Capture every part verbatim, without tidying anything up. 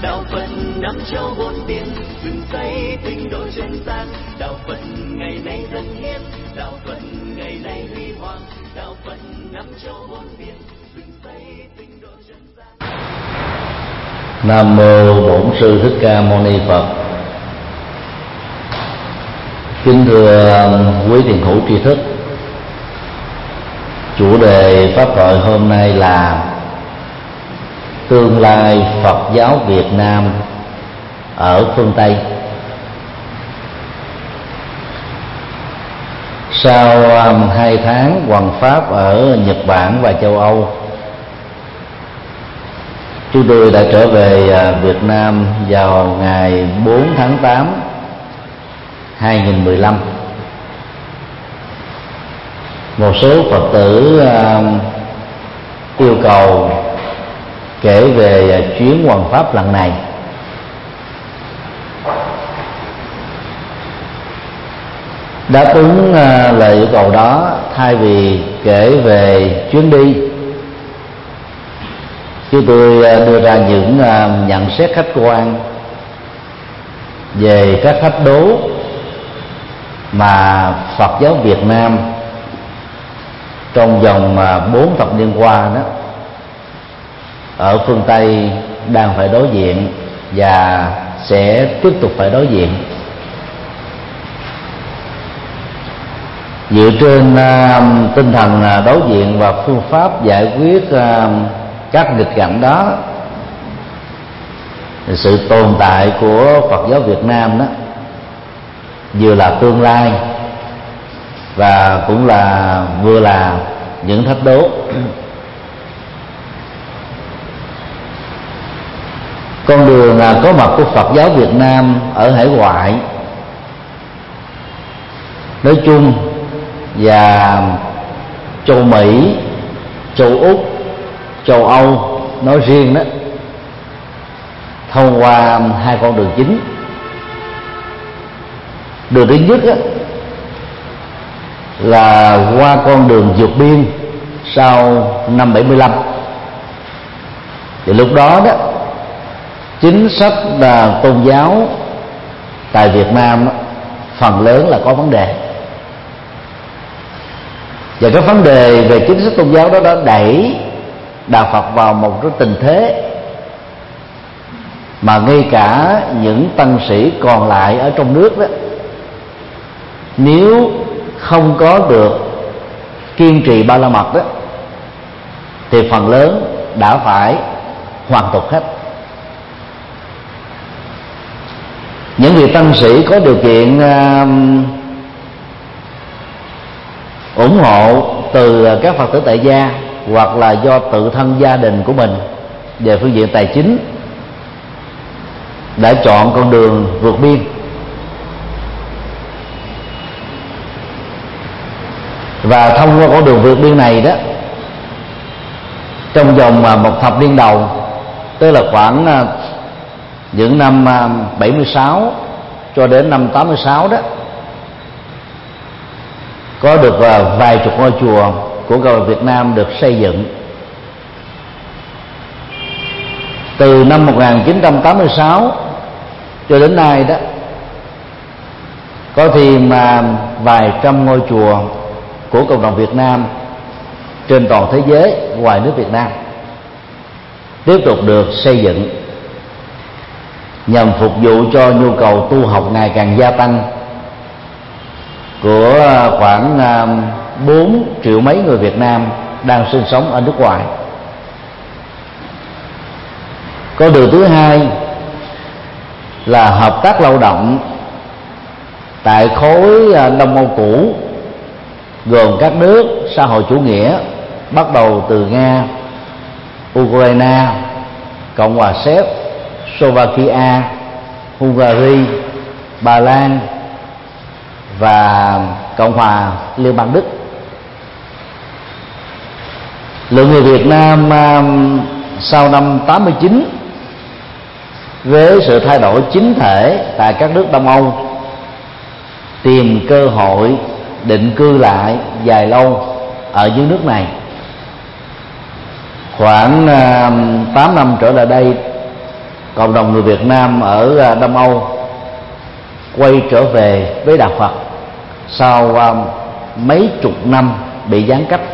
đạo Phật năm châu bốn biển, dựng xây tinh độ chân gian. Đạo Phật ngày nay dân hiến, đạo Phật ngày nay huy hoàng, đạo Phật năm châu bốn biển, dựng xây tinh độ chân gian. Nam mô Bổn Sư Thích Ca Mâu Ni Phật. Kính thưa quý thiền hữu tri thức, chủ đề pháp thoại hôm nay là tương lai Phật giáo Việt Nam ở phương Tây. Sau hai tháng hoằng pháp ở Nhật Bản và châu Âu, chúng tôi đã trở về Việt Nam vào ngày bốn tháng tám hai nghìn không trăm mười lăm. Một số Phật tử yêu cầu kể về chuyến hoằng pháp lần này. Đáp ứng lời yêu cầu đó, thay vì kể về chuyến đi, chúng tôi đưa ra những nhận xét khách quan về các thách đố mà Phật giáo Việt Nam trong vòng bốn thập niên qua đó ở phương Tây đang phải đối diện và sẽ tiếp tục phải đối diện. Dựa trên uh, tinh thần uh, đối diện và phương pháp giải quyết uh, các nghịch cảnh đó, sự tồn tại của Phật giáo Việt Nam đó vừa là tương lai và cũng là vừa là những thách đố. Con đường uh, có mặt của Phật giáo Việt Nam ở hải ngoại nói chung và châu Mỹ, châu Úc, châu Âu nói riêng đó, thông qua hai con đường chính. Đường thứ nhất đó, là qua con đường vượt biên sau năm bảy mươi lăm. Thì lúc đó đó, chính sách là tôn giáo tại Việt Nam đó, phần lớn là có vấn đề. Và cái vấn đề về chính sách tôn giáo đó đã đẩy đạo Phật vào một cái tình thế mà ngay cả những tăng sĩ còn lại ở trong nước đó, nếu không có được kiên trì ba la mật đó, thì phần lớn đã phải hoàn tục hết. Những vị tăng sĩ có điều kiện uh, ủng hộ từ các Phật tử tại gia hoặc là do tự thân gia đình của mình về phương diện tài chính đã chọn con đường vượt biên. Và thông qua con đường vượt biên này đó, trong vòng một thập niên đầu, tức là khoảng những năm bảy mươi sáu cho đến năm tám mươi sáu đó, có được vài chục ngôi chùa của người Việt Nam được xây dựng. Từ năm một nghìn chín trăm tám mươi sáu cho đến nay đó, có thêm vài trăm ngôi chùa của cộng đồng Việt Nam trên toàn thế giới ngoài nước Việt Nam tiếp tục được xây dựng nhằm phục vụ cho nhu cầu tu học ngày càng gia tăng của khoảng bốn triệu mấy người Việt Nam đang sinh sống ở nước ngoài. Con đường thứ hai là hợp tác lao động tại khối Đông Âu cũ, gồm các nước xã hội chủ nghĩa bắt đầu từ Nga, Ukraine, Cộng hòa Séc, Slovakia, Hungary, Ba Lan và Cộng hòa Liên bang Đức. Lượng người Việt Nam sau năm tám mươi chín với sự thay đổi chính thể tại các nước Đông Âu tìm cơ hội định cư lại dài lâu ở dưới nước này. Khoảng tám năm trở lại đây, cộng đồng người Việt Nam ở Đông Âu quay trở về với đạo Phật sau uh, mấy chục năm bị gián cách.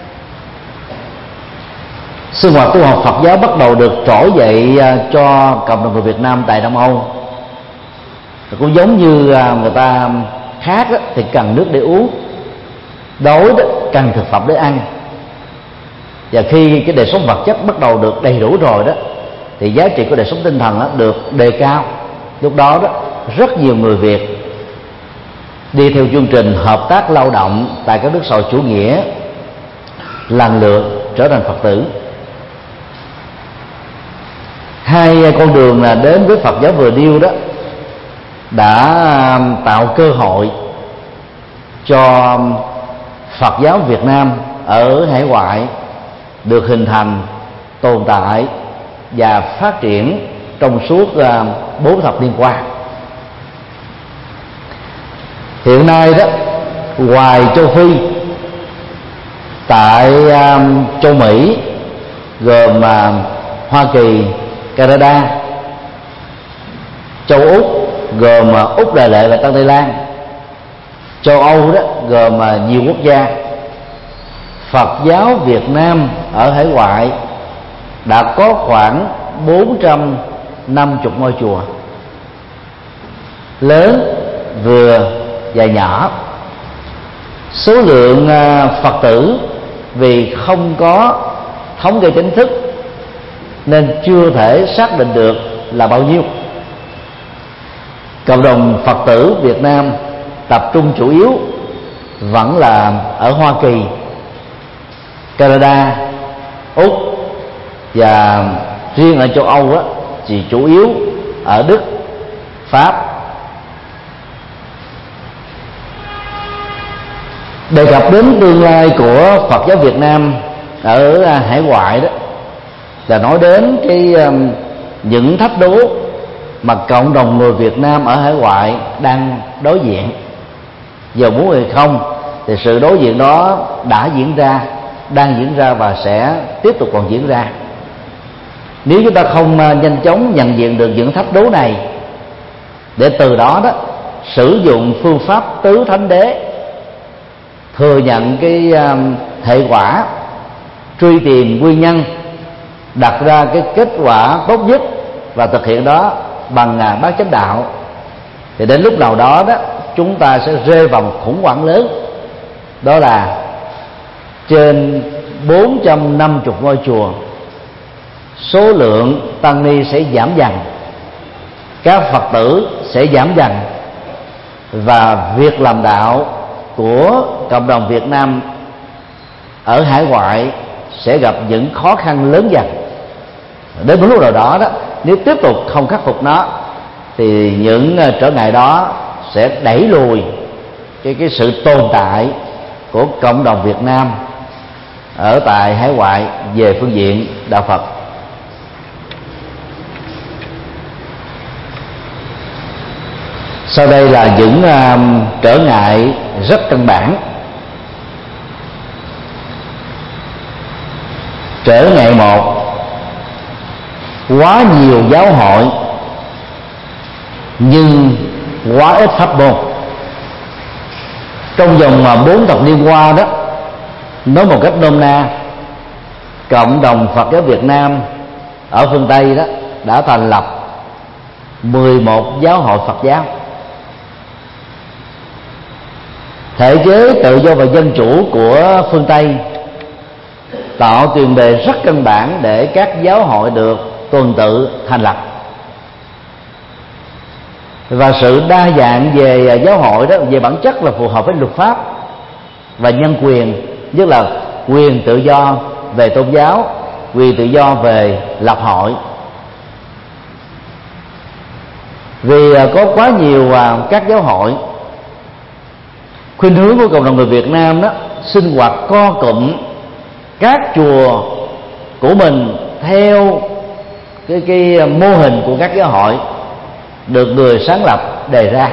Sinh hoạt tu học Phật giáo bắt đầu được trỗi dậy uh, cho cộng đồng người Việt Nam tại Đông Âu. Cũng giống như uh, người ta khát đó, thì cần nước để uống, đói đó, cần thực phẩm để ăn. Và khi cái đời sống vật chất bắt đầu được đầy đủ rồi đó, thì giá trị của đời sống tinh thần đó được đề cao. Lúc đó đó rất nhiều người Việt đi theo chương trình hợp tác lao động tại các nước xã hội chủ nghĩa lần lượt trở thành Phật tử. Hai con đường là đến với Phật giáo vừa điêu đó đã tạo cơ hội cho Phật giáo Việt Nam ở hải ngoại được hình thành, tồn tại và phát triển trong suốt bốn thập niên qua. Hiện nay đó, ngoài châu Phi, tại châu Mỹ gồm Hoa Kỳ, Canada, châu Úc gồm Úc, Đài Loan và Tân Tây Lan, châu Âu đó gồm nhiều quốc gia, Phật giáo Việt Nam ở hải ngoại đã có khoảng bốn trăm năm mươi ngôi chùa, lớn, vừa và nhỏ. Số lượng Phật tử vì không có thống kê chính thức nên chưa thể xác định được là bao nhiêu. Cộng đồng Phật tử Việt Nam tập trung chủ yếu vẫn là ở Hoa Kỳ, Canada, Úc, và riêng ở châu Âu á, thì chủ yếu ở Đức, Pháp. Đề cập đến tương lai của Phật giáo Việt Nam ở hải ngoại đó là nói đến cái những thách đố mà cộng đồng người Việt Nam ở hải ngoại đang đối diện. Giờ muốn hay không thì sự đối diện đó đã diễn ra, đang diễn ra và sẽ tiếp tục còn diễn ra. Nếu chúng ta không nhanh chóng nhận diện được những thách đố này, để từ đó đó sử dụng phương pháp tứ thánh đế, thừa nhận cái hệ quả, truy tìm nguyên nhân, đặt ra cái kết quả tốt nhất và thực hiện đó bằng bát chánh đạo, thì đến lúc nào đó đó chúng ta sẽ rơi vào một khủng hoảng lớn. Đó là trên bốn trăm năm mươi ngôi chùa, số lượng tăng ni sẽ giảm dần, các Phật tử sẽ giảm dần, và việc làm đạo của cộng đồng Việt Nam ở hải ngoại sẽ gặp những khó khăn lớn dần. Đến một lúc nào đó đó, nếu tiếp tục không khắc phục nó thì những trở ngại đó sẽ đẩy lùi cái cái sự tồn tại của cộng đồng Việt Nam ở tại hải ngoại về phương diện đạo Phật. Sau đây là những uh, trở ngại rất căn bản. Trở ngại một: quá nhiều giáo hội nhưng quá ít pháp môn. Trong vòng bốn thập niên qua đó, nói một cách nôm na, cộng đồng Phật giáo Việt Nam ở phương Tây đó đã thành lập mười một giáo hội Phật giáo. Thể chế tự do và dân chủ của phương Tây tạo tiền đề rất căn bản để các giáo hội được tuần tự thành lập. Và sự đa dạng về giáo hội đó, về bản chất là phù hợp với luật pháp và nhân quyền, nhất là quyền tự do về tôn giáo, quyền tự do về lập hội. Vì có quá nhiều các giáo hội, khuynh hướng của cộng đồng người Việt Nam đó sinh hoạt co cụm các chùa của mình theo cái, cái mô hình của các giáo hội được người sáng lập đề ra.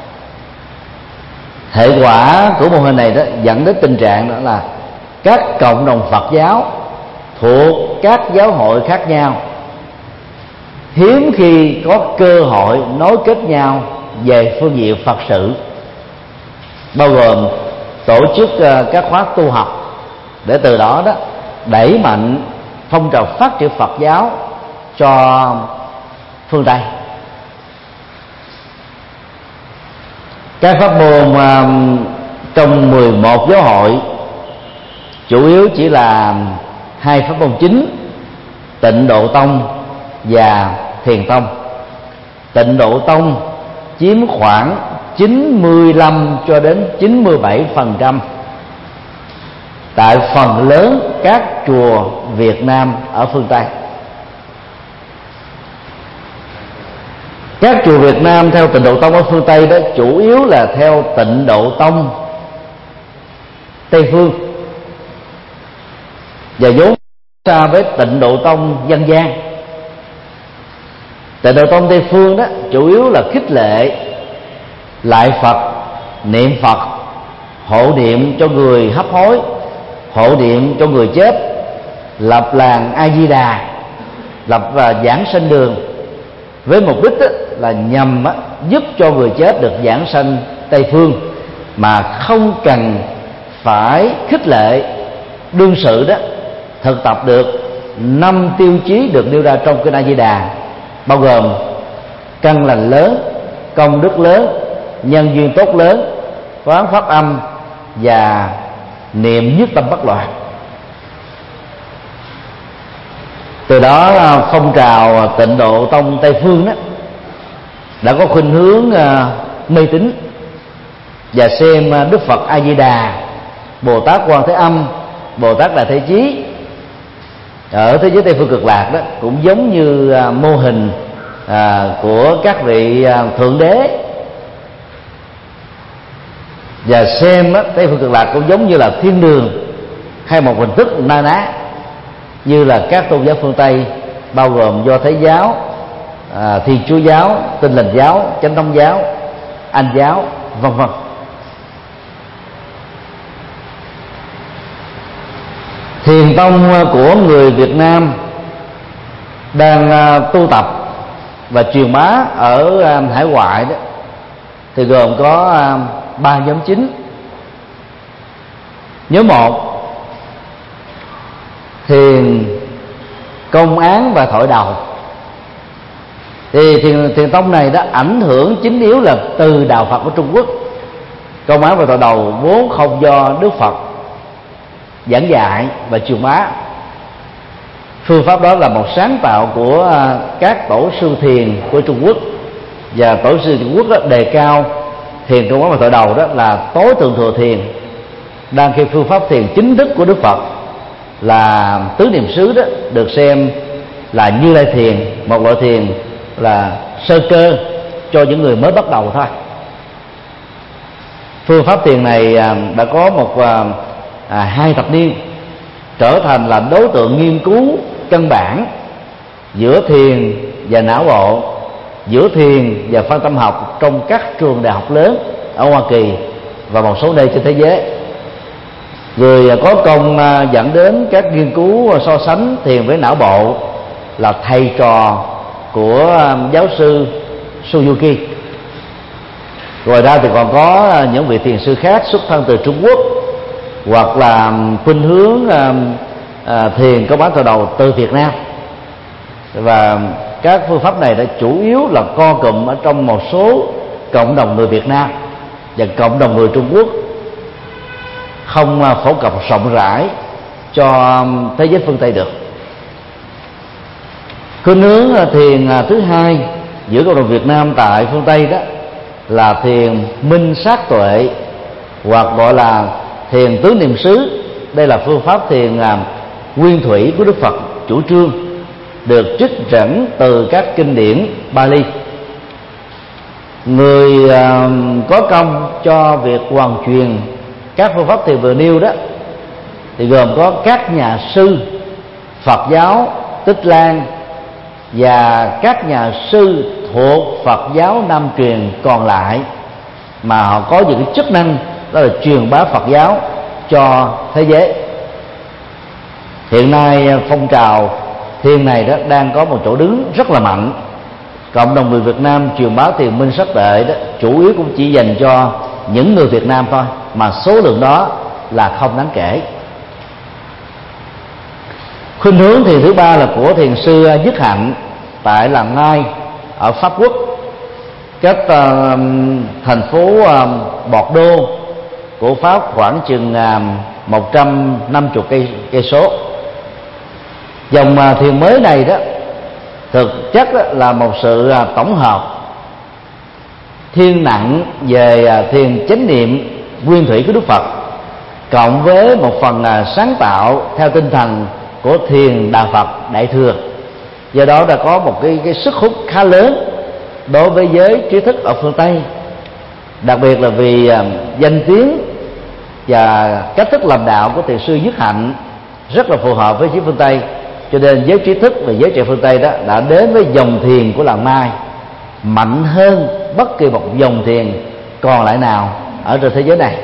Hệ quả của mô hình này đó dẫn đến tình trạng đó là các cộng đồng Phật giáo thuộc các giáo hội khác nhau hiếm khi có cơ hội nối kết nhau về phương diện Phật sự, bao gồm tổ chức các khóa tu học để từ đó đó đẩy mạnh phong trào phát triển Phật giáo cho phương Tây. Các pháp môn trong mười một giáo hội chủ yếu chỉ là hai pháp môn chính: Tịnh Độ Tông và Thiền Tông. Tịnh Độ Tông chiếm khoảng chín mươi lăm cho đến chín mươi bảy phần trăm tại phần lớn các chùa Việt Nam ở phương Tây. Các chùa Việt Nam theo Tịnh Độ Tông ở phương Tây đó chủ yếu là theo Tịnh Độ Tông Tây phương, và vốn xa với Tịnh Độ Tông dân gian. Tịnh Độ Tông Tây phương đó chủ yếu là khích lệ lại Phật, niệm Phật, hộ niệm cho người hấp hối, hộ niệm cho người chết, lập làng A Di Đà, lập và giảng sanh đường, với mục đích đó là nhằm giúp cho người chết được giảng sanh Tây phương, mà không cần phải khích lệ đương sự đó thực tập được năm tiêu chí được nêu ra trong kinh A Di Đà, bao gồm căn lành lớn, công đức lớn, nhân duyên tốt lớn, quán pháp âm và niệm nhất tâm bất loạn. Từ đó phong trào Tịnh Độ Tông Tây phương đó đã có khuynh hướng mê tín và xem Đức Phật A Di Đà, Bồ Tát Quan Thế Âm, Bồ Tát Đại Thế Chí ở thế giới Tây phương cực lạc đó cũng giống như mô hình của các vị thượng đế, và xem Tây phương cực lạc cũng giống như là thiên đường hay một hình thức na ná như là các tôn giáo phương Tây, bao gồm Do Thái giáo, à, Thiên Chúa giáo, Tin Lành giáo, Chánh Thống giáo, Anh giáo, vân vân. Thiền tông của người Việt Nam đang tu tập và truyền bá ở hải ngoại đó thì gồm có ba nhóm chính. Nhóm một, thiền công án và thổi đầu. Thì thiền, thiền tông này đã ảnh hưởng chính yếu là từ đạo Phật của Trung Quốc. Công án và thổi đầu vốn không do Đức Phật giảng dạy và truyền bá. Phương pháp đó là một sáng tạo của các tổ sư thiền của Trung Quốc, và tổ sư Trung Quốc đó đề cao thiền công án và thổi đầu đó là tối thượng thừa thiền, đang khi phương pháp thiền chính thức của Đức Phật là tứ niệm xứ đó được xem là Như Lai thiền, một loại thiền là sơ cơ cho những người mới bắt đầu thôi. Phương pháp thiền này đã có một à, hai thập niên trở thành là đối tượng nghiên cứu căn bản giữa thiền và não bộ, giữa thiền và phân tâm học trong các trường đại học lớn ở Hoa Kỳ và một số nơi trên thế giới. Người có công dẫn đến các nghiên cứu so sánh thiền với não bộ là thầy trò của giáo sư Suzuki. Ngoài ra thì còn có những vị thiền sư khác xuất thân từ Trung Quốc hoặc là khuynh hướng thiền có bán thổi đầu từ Việt Nam, và các phương pháp này đã chủ yếu là co cụm ở trong một số cộng đồng người Việt Nam và cộng đồng người Trung Quốc, không phổ cập rộng rãi cho thế giới phương Tây được. Khuynh hướng thiền thứ hai giữa cộng đồng Việt Nam tại phương Tây đó là thiền minh sát tuệ, hoặc gọi là thiền tứ niệm xứ. Đây là phương pháp thiền nguyên thủy của Đức Phật chủ trương, được trích dẫn từ các kinh điển Bali. Người có công cho việc hoàn truyền các phương pháp thiền vừa nêu đó thì gồm có các nhà sư Phật giáo Tích Lan và các nhà sư thuộc Phật giáo Nam truyền còn lại, mà họ có những cái chức năng đó là truyền bá Phật giáo cho thế giới. Hiện nay phong trào thiền này đó đang có một chỗ đứng rất là mạnh. Cộng đồng người Việt Nam truyền bá thiền minh sắc tuệ đó chủ yếu cũng chỉ dành cho những người Việt Nam thôi, mà số lượng đó là không đáng kể. Khuynh hướng thiền thứ ba là của thiền sư Nhất Hạnh tại làng Ngai ở Pháp Quốc, cách uh, thành phố uh, Bordeaux của Pháp khoảng chừng uh, một trăm năm mươi cây cây số. Dòng uh, thiền mới này đó thực chất đó là một sự uh, tổng hợp thiên nặng về uh, thiền chánh niệm nguyên thủy của Đức Phật, cộng với một phần uh, sáng tạo theo tinh thần của thiền Đạo Phật Đại thừa. Do đó đã có một cái, cái sức hút khá lớn đối với giới trí thức ở phương Tây, đặc biệt là vì uh, danh tiếng và cách thức làm đạo của thiền sư Nhất Hạnh rất là phù hợp với giới phương Tây, cho nên giới trí thức và giới trẻ phương Tây đó đã đến với dòng thiền của làng Mai mạnh hơn bất kỳ một dòng thiền còn lại nào ở trên thế giới này.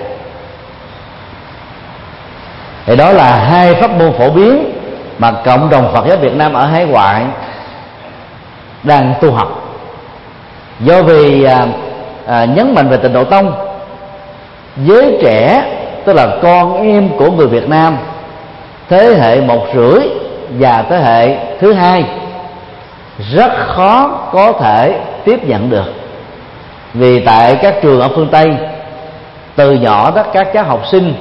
Thì đó là hai pháp môn phổ biến mà cộng đồng Phật giáo Việt Nam ở hải ngoại đang tu học. Do vì à, à, nhấn mạnh về Tịnh Độ Tông, giới trẻ tức là con em của người Việt Nam thế hệ một rưỡi và thế hệ thứ hai rất khó có thể tiếp nhận được. Vì tại các trường ở phương Tây, từ nhỏ đó các cháu học sinh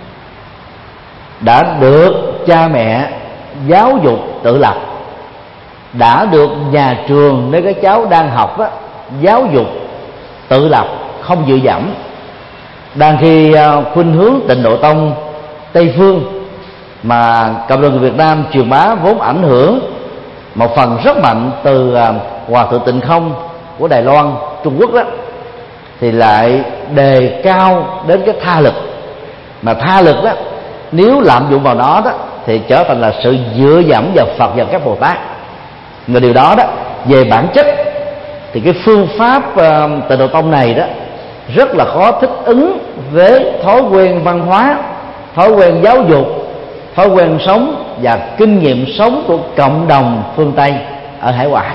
đã được cha mẹ giáo dục tự lập, đã được nhà trường nơi các cháu đang học đó, giáo dục tự lập không dựa dẫm. Đang khi khuynh hướng Tịnh Độ Tông Tây phương mà cộng đồng người Việt Nam truyền bá vốn ảnh hưởng một phần rất mạnh từ Hòa thượng Tịnh Không của Đài Loan, Trung Quốc đó, thì lại đề cao đến cái tha lực. Mà tha lực đó, nếu lạm dụng vào nó đó thì trở thành là sự dựa dẫm vào Phật và các Bồ Tát. Mà điều đó đó, về bản chất thì cái phương pháp uh, Tịnh Độ Tông này đó rất là khó thích ứng với thói quen văn hóa, thói quen giáo dục, thói quen sống và kinh nghiệm sống của cộng đồng phương Tây ở hải ngoại.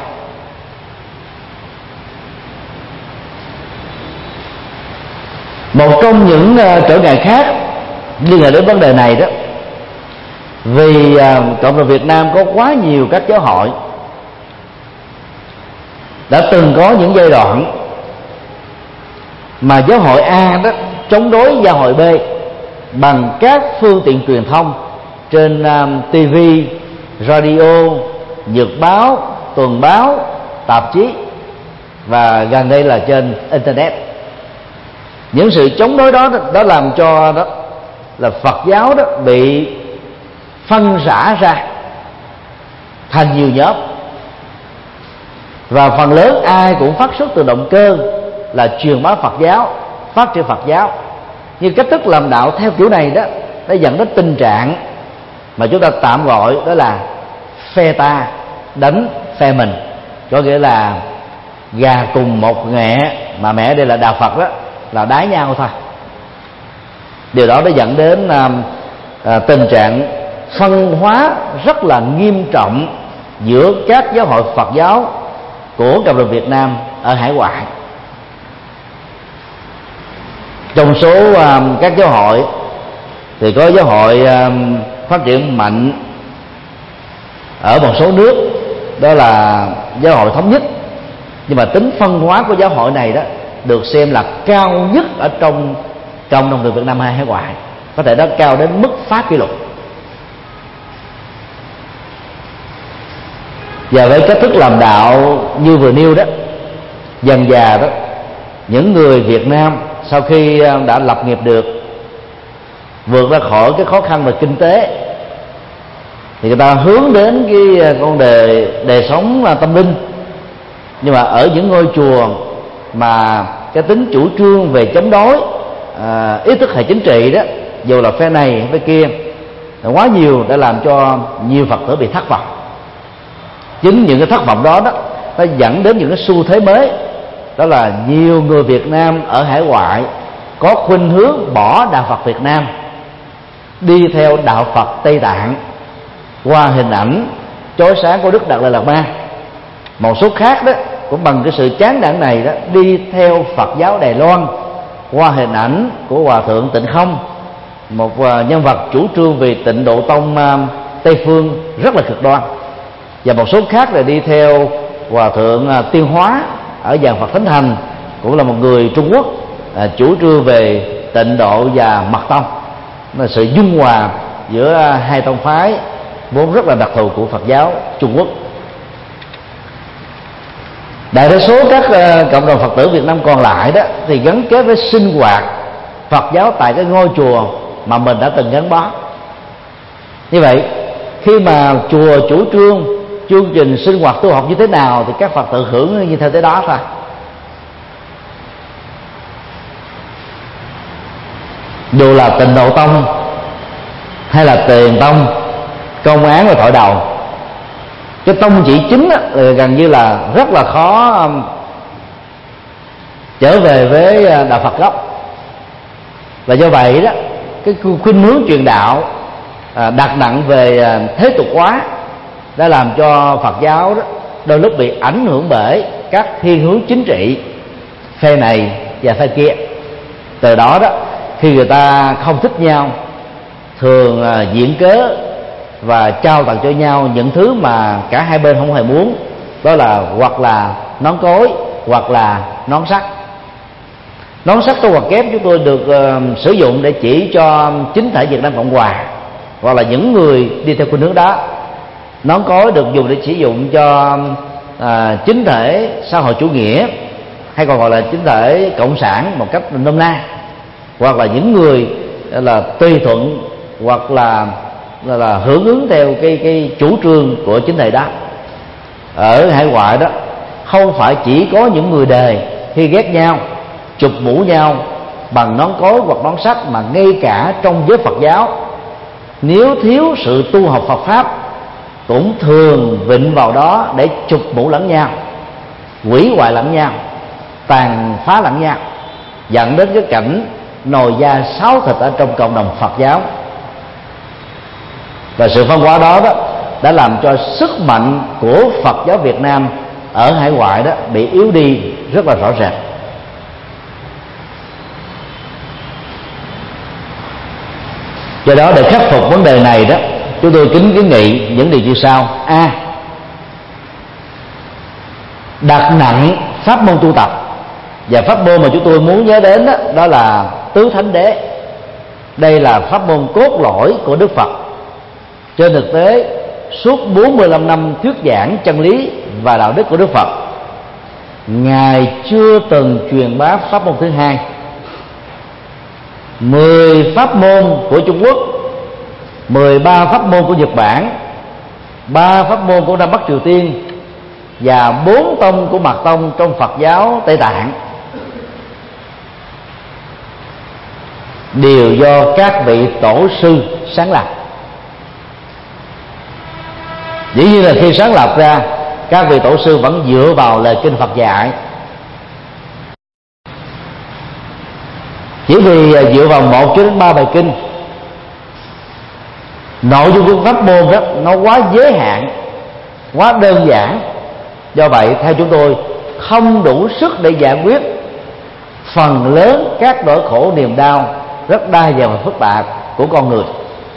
Một trong những uh, trở ngại khác liên hệ đến vấn đề này đó, vì uh, cộng đồng Việt Nam có quá nhiều các giáo hội, đã từng có những giai đoạn mà giáo hội A đó chống đối giáo hội B bằng các phương tiện truyền thông trên um, ti vi, radio, nhật báo, tuần báo, tạp chí và gần đây là trên internet. Những sự chống đối đó đó làm cho đó là Phật giáo đó bị phân rã ra thành nhiều nhóm, và phần lớn ai cũng phát xuất từ động cơ là truyền bá Phật giáo, phát triển Phật giáo. Nhưng cách thức làm đạo theo kiểu này đó đã dẫn đến tình trạng mà chúng ta tạm gọi đó là phe ta đánh phe mình, có nghĩa là gà cùng một mẹ mà mẹ đây là đạo Phật đó là đái nhau thôi. Điều đó đã dẫn đến à, à, tình trạng phân hóa rất là nghiêm trọng giữa các giáo hội Phật giáo của cộng đồng Việt Nam ở hải ngoại. Trong số uh, các giáo hội thì có giáo hội uh, phát triển mạnh ở một số nước, đó là giáo hội Thống Nhất. Nhưng mà tính phân hóa của giáo hội này đó được xem là cao nhất ở trong cộng đồng người Việt Nam hải ngoại, có thể nó cao đến mức phá kỷ lục. Và với cách thức làm đạo như vừa nêu đó, dần dà đó, những người Việt Nam sau khi đã lập nghiệp được, vượt ra khỏi cái khó khăn về kinh tế, thì người ta hướng đến cái con đề đời sống tâm linh. Nhưng mà ở những ngôi chùa mà cái tính chủ trương về chống đối, à, ý thức hệ chính trị đó, dù là phe này hay phe kia, quá nhiều đã làm cho nhiều Phật tử bị thất vọng. Chính những cái thất vọng đó đó nó dẫn đến những cái xu thế mới, đó là nhiều người Việt Nam ở hải ngoại có khuynh hướng bỏ đạo Phật Việt Nam, đi theo đạo Phật Tây Tạng qua hình ảnh chói sáng của Đức Đạt Lai Lạt Ma. Một số khác đó cũng bằng cái sự chán nản này đó đi theo Phật giáo Đài Loan qua hình ảnh của Hòa thượng Tịnh Không, một nhân vật chủ trương về Tịnh Độ Tông Tây phương rất là cực đoan. Và một số khác là đi theo Hòa thượng Tiên Hóa ở dàn Phật Thánh Thành, cũng là một người Trung Quốc, à, chủ trương về Tịnh Độ và Mật Tông. Là sự dung hòa giữa hai tông phái vốn rất là đặc thù của Phật giáo Trung Quốc. Đại đa số các uh, cộng đồng Phật tử Việt Nam còn lại đó thì gắn kết với sinh hoạt Phật giáo tại cái ngôi chùa mà mình đã từng gắn bó. Như vậy, khi mà chùa chủ trương chương trình sinh hoạt tu học như thế nào thì các Phật tử hưởng như theo thế đó thôi. Dù là Tịnh Độ Tông hay là Tiền Tông, Công Án và Thổi Đầu, cái tông chỉ chính á, gần như là rất là khó um, trở về với đạo Phật gốc. Và do vậy đó, cái khuynh hướng truyền đạo à, đặt nặng về à, thế tục hóa đã làm cho Phật giáo đó đôi lúc bị ảnh hưởng bởi các thiên hướng chính trị phe này và phe kia. Từ đó đó, khi người ta không thích nhau, thường à, diễn cớ và trao tặng cho nhau những thứ mà cả hai bên không hề muốn, đó là hoặc là nón cối hoặc là nón sắt. Nón sắt trong ngoặc kép chúng tôi được uh, sử dụng để chỉ cho chính thể Việt Nam Cộng Hòa hoặc là những người đi theo khuynh hướng đó. Nón cối được dùng để sử dụng cho uh, chính thể xã hội chủ nghĩa, hay còn gọi là chính thể cộng sản một cách nôm na, hoặc là những người là tùy thuận hoặc là là, là hưởng ứng theo cái cái chủ trương của chính thể đó. Ở hải ngoại đó không phải chỉ có những người đề khi ghét nhau chụp mũ nhau bằng nón cối hoặc nón sắt, mà ngay cả trong giới Phật giáo, nếu thiếu sự tu học Phật pháp cũng thường vịnh vào đó để chụp mũ lẫn nhau, hủy hoại lẫn nhau, tàn phá lẫn nhau, dẫn đến cái cảnh nồi da sáo thịt ở trong cộng đồng Phật giáo. Và sự phân hóa đó, đó đã làm cho sức mạnh của Phật giáo Việt Nam ở hải ngoại đó bị yếu đi rất là rõ rệt. Do đó, để khắc phục vấn đề này đó, chúng tôi kính kiến nghị những điều như sau. A. Đặt nặng pháp môn tu tập, và pháp môn mà chúng tôi muốn nhớ đến đó, đó là Tứ Thánh Đế. Đây là pháp môn cốt lõi của Đức Phật. Trên thực tế, suốt bốn mươi lăm năm thuyết giảng chân lý và đạo đức của Đức Phật, Ngài chưa từng truyền bá pháp môn thứ hai. Mười pháp môn của Trung Quốc, mười ba pháp môn của Nhật Bản, ba pháp môn của Nam Bắc Triều Tiên và bốn tông của Mật Tông trong Phật giáo Tây Tạng đều do các vị tổ sư sáng lập. Dĩ nhiên là khi sáng lập ra, các vị tổ sư vẫn dựa vào lời kinh Phật dạy. Chỉ vì dựa vào một cho đến ba bài kinh, nội dung của pháp môn đó nó quá giới hạn, quá đơn giản. Do vậy theo chúng tôi không đủ sức để giải quyết phần lớn các nỗi khổ niềm đau rất đa dạng và phức tạp của con người.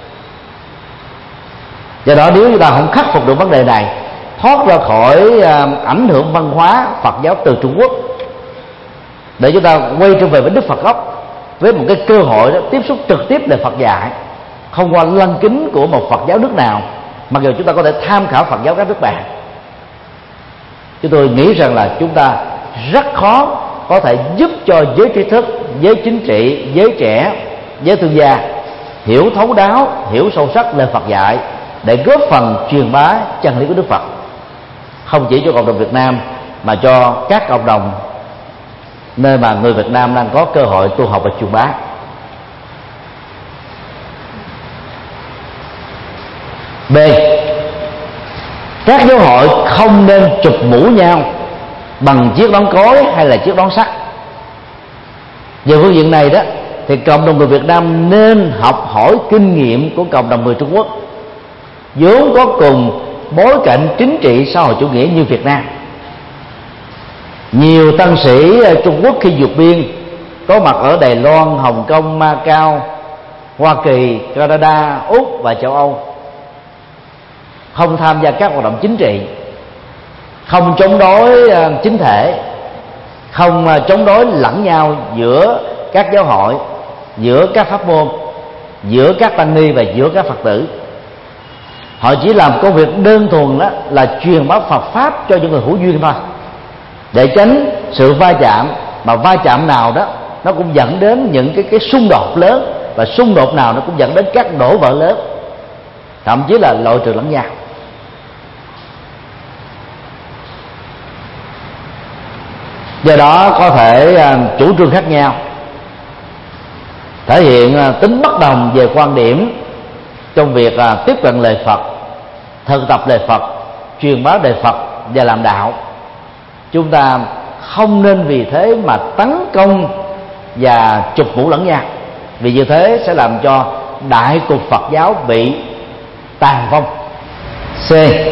Do đó nếu chúng ta không khắc phục được vấn đề này, thoát ra khỏi ảnh hưởng văn hóa Phật giáo từ Trung Quốc, để chúng ta quay trở về với Đức Phật gốc, với một cái cơ hội đó tiếp xúc trực tiếp lời Phật dạy, không qua lăng kính của một Phật giáo nước nào, mặc dù chúng ta có thể tham khảo Phật giáo các nước bạn, chúng tôi nghĩ rằng là chúng ta rất khó có thể giúp cho giới trí thức, giới chính trị, giới trẻ, giới thương gia hiểu thấu đáo, hiểu sâu sắc lời Phật dạy, để góp phần truyền bá chân lý của Đức Phật, không chỉ cho cộng đồng Việt Nam mà cho các cộng đồng nơi mà người Việt Nam đang có cơ hội tu học và truyền bá. B. Các giáo hội không nên chụp mũ nhau bằng chiếc nón cối hay là chiếc nón sắt. Về phương diện này đó thì cộng đồng người Việt Nam nên học hỏi kinh nghiệm của cộng đồng người Trung Quốc, vốn có cùng bối cảnh chính trị xã hội chủ nghĩa như Việt Nam. Nhiều tăng sĩ Trung Quốc khi vượt biên có mặt ở Đài Loan, Hồng Kông, Macau, Hoa Kỳ, Canada, Úc và châu Âu, không tham gia các hoạt động chính trị, không chống đối chính thể, không chống đối lẫn nhau giữa các giáo hội, giữa các pháp môn, giữa các tăng ni và giữa các Phật tử. Họ chỉ làm công việc đơn thuần đó là truyền bá Phật pháp cho những người hữu duyên thôi, để tránh sự va chạm, mà va chạm nào đó nó cũng dẫn đến những cái cái xung đột lớn, và xung đột nào nó cũng dẫn đến các đổ vỡ lớn, thậm chí là loại trừ lẫn nhau. Do đó có thể uh, chủ trương khác nhau, thể hiện uh, tính bất đồng về quan điểm trong việc uh, tiếp cận lời Phật, thực tập lời Phật, truyền bá lời Phật và làm đạo. Chúng ta không nên vì thế mà tấn công và chụp mũ lẫn nhau, vì như thế sẽ làm cho đại cục Phật giáo bị tàn vong. C.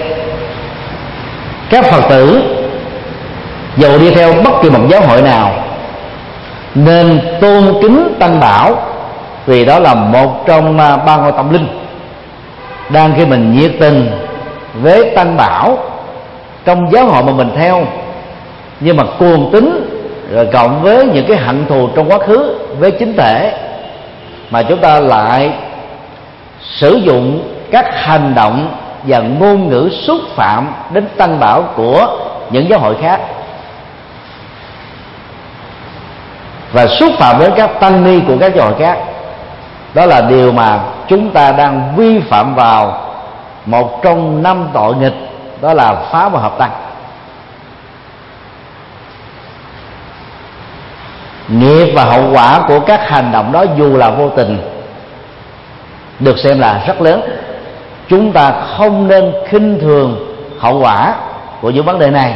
Các Phật tử dầu đi theo bất kỳ một giáo hội nào nên tôn kính Tăng Bảo, vì đó là một trong ba ngôi tâm linh. Đang khi mình nhiệt tình với Tăng Bảo trong giáo hội mà mình theo, nhưng mà cuồng tín rồi cộng với những cái hận thù trong quá khứ với chính thể, mà chúng ta lại sử dụng các hành động và ngôn ngữ xúc phạm đến Tăng Bảo của những giáo hội khác, và xúc phạm đến các tăng ni của các giáo hội khác, đó là điều mà chúng ta đang vi phạm vào một trong năm tội nghịch, đó là phá và hợp tăng. Nghiệp và hậu quả của các hành động đó dù là vô tình được xem là rất lớn. Chúng ta không nên khinh thường hậu quả của những vấn đề này,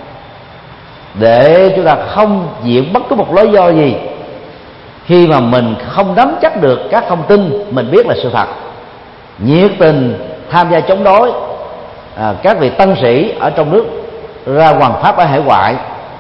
để chúng ta không diện bất cứ một lý do gì khi mà mình không nắm chắc được các thông tin mình biết là sự thật, nhiệt tình tham gia chống đối à, các vị tăng sĩ ở trong nước ra hoằng pháp ở hải ngoại,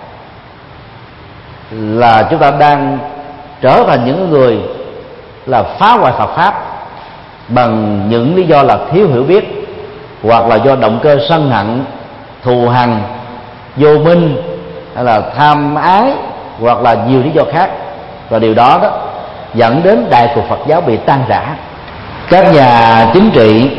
là chúng ta đang trở thành những người là phá hoại Phật pháp bằng những lý do là thiếu hiểu biết, hoặc là do động cơ sân hận, thù hằn, vô minh, hay là tham ái, hoặc là nhiều lý do khác. Và điều đó đó dẫn đến đại cục Phật giáo bị tan rã. Các nhà chính trị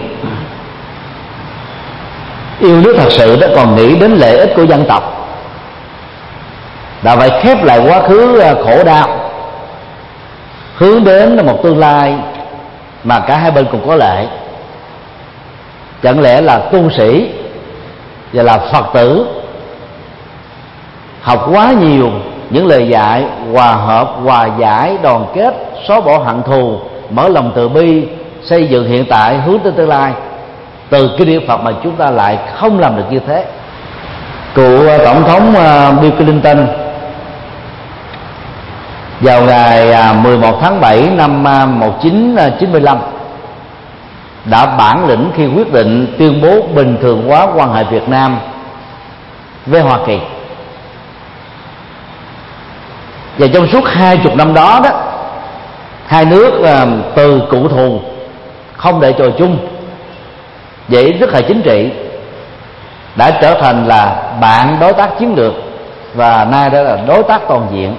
yêu nước thật sự đó còn nghĩ đến lợi ích của dân tộc, đã phải khép lại quá khứ khổ đau, hướng đến một tương lai mà cả hai bên cùng có lợi. Chẳng lẽ là tu sĩ và là Phật tử học quá nhiều những lời dạy hòa hợp, hòa giải, đoàn kết, xóa bỏ hận thù, mở lòng từ bi, xây dựng hiện tại hướng tới tương lai từ kinh điển Phật, mà chúng ta lại không làm được như thế? Cựu tổng thống Bill Clinton vào ngày mười một tháng bảy năm một nghìn chín trăm chín mươi lăm đã bản lĩnh khi quyết định tuyên bố bình thường hóa quan hệ Việt Nam với Hoa Kỳ. Và trong suốt hai chục năm đó đó, hai nước từ cựu thù không để trò chung, vậy rất là chính trị, đã trở thành là bạn đối tác chiến lược, và nay đó là đối tác toàn diện.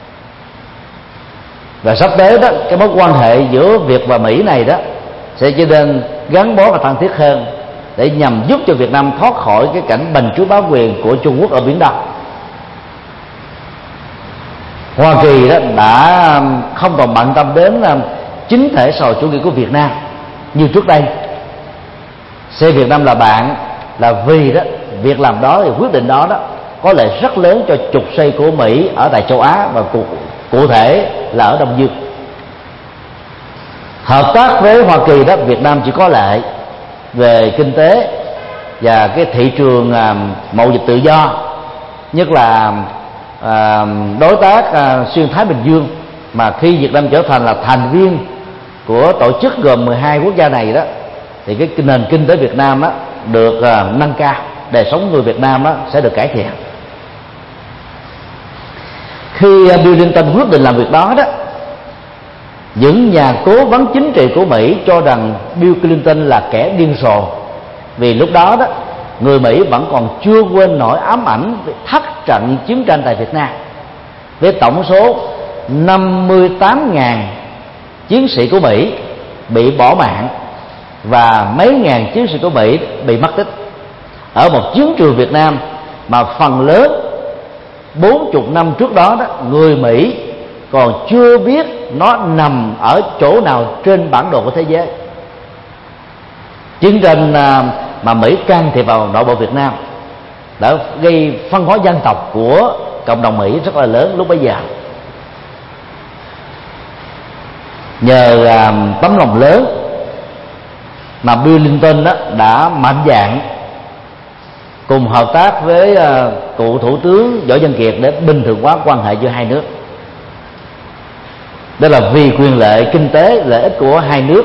Và sắp tới đó, cái mối quan hệ giữa Việt và Mỹ này đó sẽ trở nên gắn bó và thân thiết hơn, để nhằm giúp cho Việt Nam thoát khỏi cái cảnh bành trướng bá quyền của Trung Quốc ở Biển Đông. Hoa Kỳ đó đã không còn bận tâm đến chính thể xã hội chủ nghĩa của Việt Nam như trước đây. Xem Việt Nam là bạn là vì đó việc làm đó thì quyết định đó đó có lợi rất lớn cho trục xây của Mỹ ở tại châu Á, và cụ, cụ thể là ở Đông Dương. Hợp tác với Hoa Kỳ đó, Việt Nam chỉ có lợi về kinh tế và cái thị trường à, mậu dịch tự do, nhất là à, đối tác à, xuyên Thái Bình Dương, mà khi Việt Nam trở thành là thành viên của tổ chức gồm mười hai quốc gia này đó, thì cái nền kinh tế Việt Nam đó được uh, nâng cao, đời sống người Việt Nam đó sẽ được cải thiện. Khi uh, Bill Clinton quyết định làm việc đó đó, những nhà cố vấn chính trị của Mỹ cho rằng Bill Clinton là kẻ điên rồ, vì lúc đó đó người Mỹ vẫn còn chưa quên nỗi ám ảnh về thất trận chiến tranh tại Việt Nam, với tổng số năm mươi tám nghìn chiến sĩ của Mỹ bị bỏ mạng và mấy ngàn chiến sĩ của Mỹ bị mất tích ở một chiến trường Việt Nam mà phần lớn bốn mươi năm trước đó đó người Mỹ còn chưa biết nó nằm ở chỗ nào trên bản đồ của thế giới. Chiến tranh mà Mỹ can thiệp vào nội bộ Việt Nam đã gây phân hóa dân tộc của cộng đồng Mỹ rất là lớn lúc bấy giờ. Nhờ à, tấm lòng lớn mà Bill Clinton đó đã mạnh dạn cùng hợp tác với à, cựu thủ tướng Võ Văn Kiệt để bình thường hóa quan hệ giữa hai nước. Đó là vì quyền lợi kinh tế, lợi ích của hai nước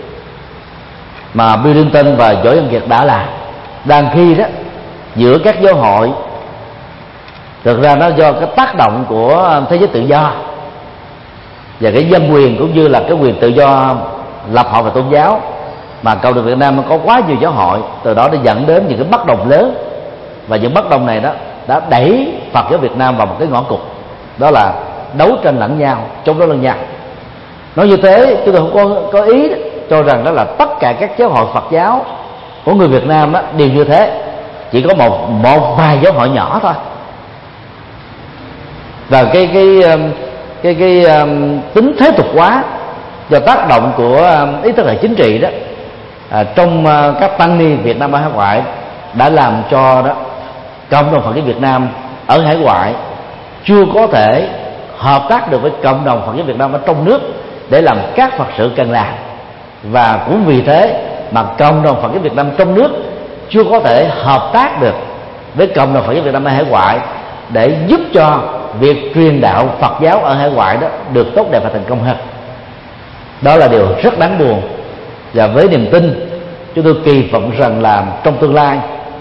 mà Bill Clinton và Võ Văn Kiệt đã làm. Đang khi đó giữa các giáo hội, thực ra nó do cái tác động của thế giới tự do và cái dân quyền cũng như là cái quyền tự do lập hội và tôn giáo, mà cộng đồng Việt Nam nó có quá nhiều giáo hội, từ đó nó dẫn đến những cái bất đồng lớn, và những bất đồng này đó đã đẩy Phật giáo Việt Nam vào một cái ngõ cụt, đó là đấu tranh lẫn nhau, chống đối lẫn nhau. Nói như thế chúng tôi không có, có ý đó, cho rằng đó là tất cả các giáo hội Phật giáo của người Việt Nam đó đều như thế, chỉ có một một vài giáo hội nhỏ thôi. Và cái cái cái cái, cái um, tính thế tục hóa do tác động của um, ý thức hệ chính trị đó à, trong uh, các tăng ni Việt Nam ở hải ngoại đã làm cho đó cộng đồng Phật giáo Việt Nam ở hải ngoại chưa có thể hợp tác được với cộng đồng Phật giáo Việt Nam ở trong nước để làm các Phật sự cần làm, và cũng vì thế mà cộng đồng Phật giáo Việt Nam trong nước chưa có thể hợp tác được với cộng đồng Phật giáo Việt Nam ở hải ngoại để giúp cho việc truyền đạo Phật giáo ở hải ngoại đó được tốt đẹp và thành công hơn. Đó là điều rất đáng buồn, và với niềm tin chúng tôi kỳ vọng rằng là trong tương lai,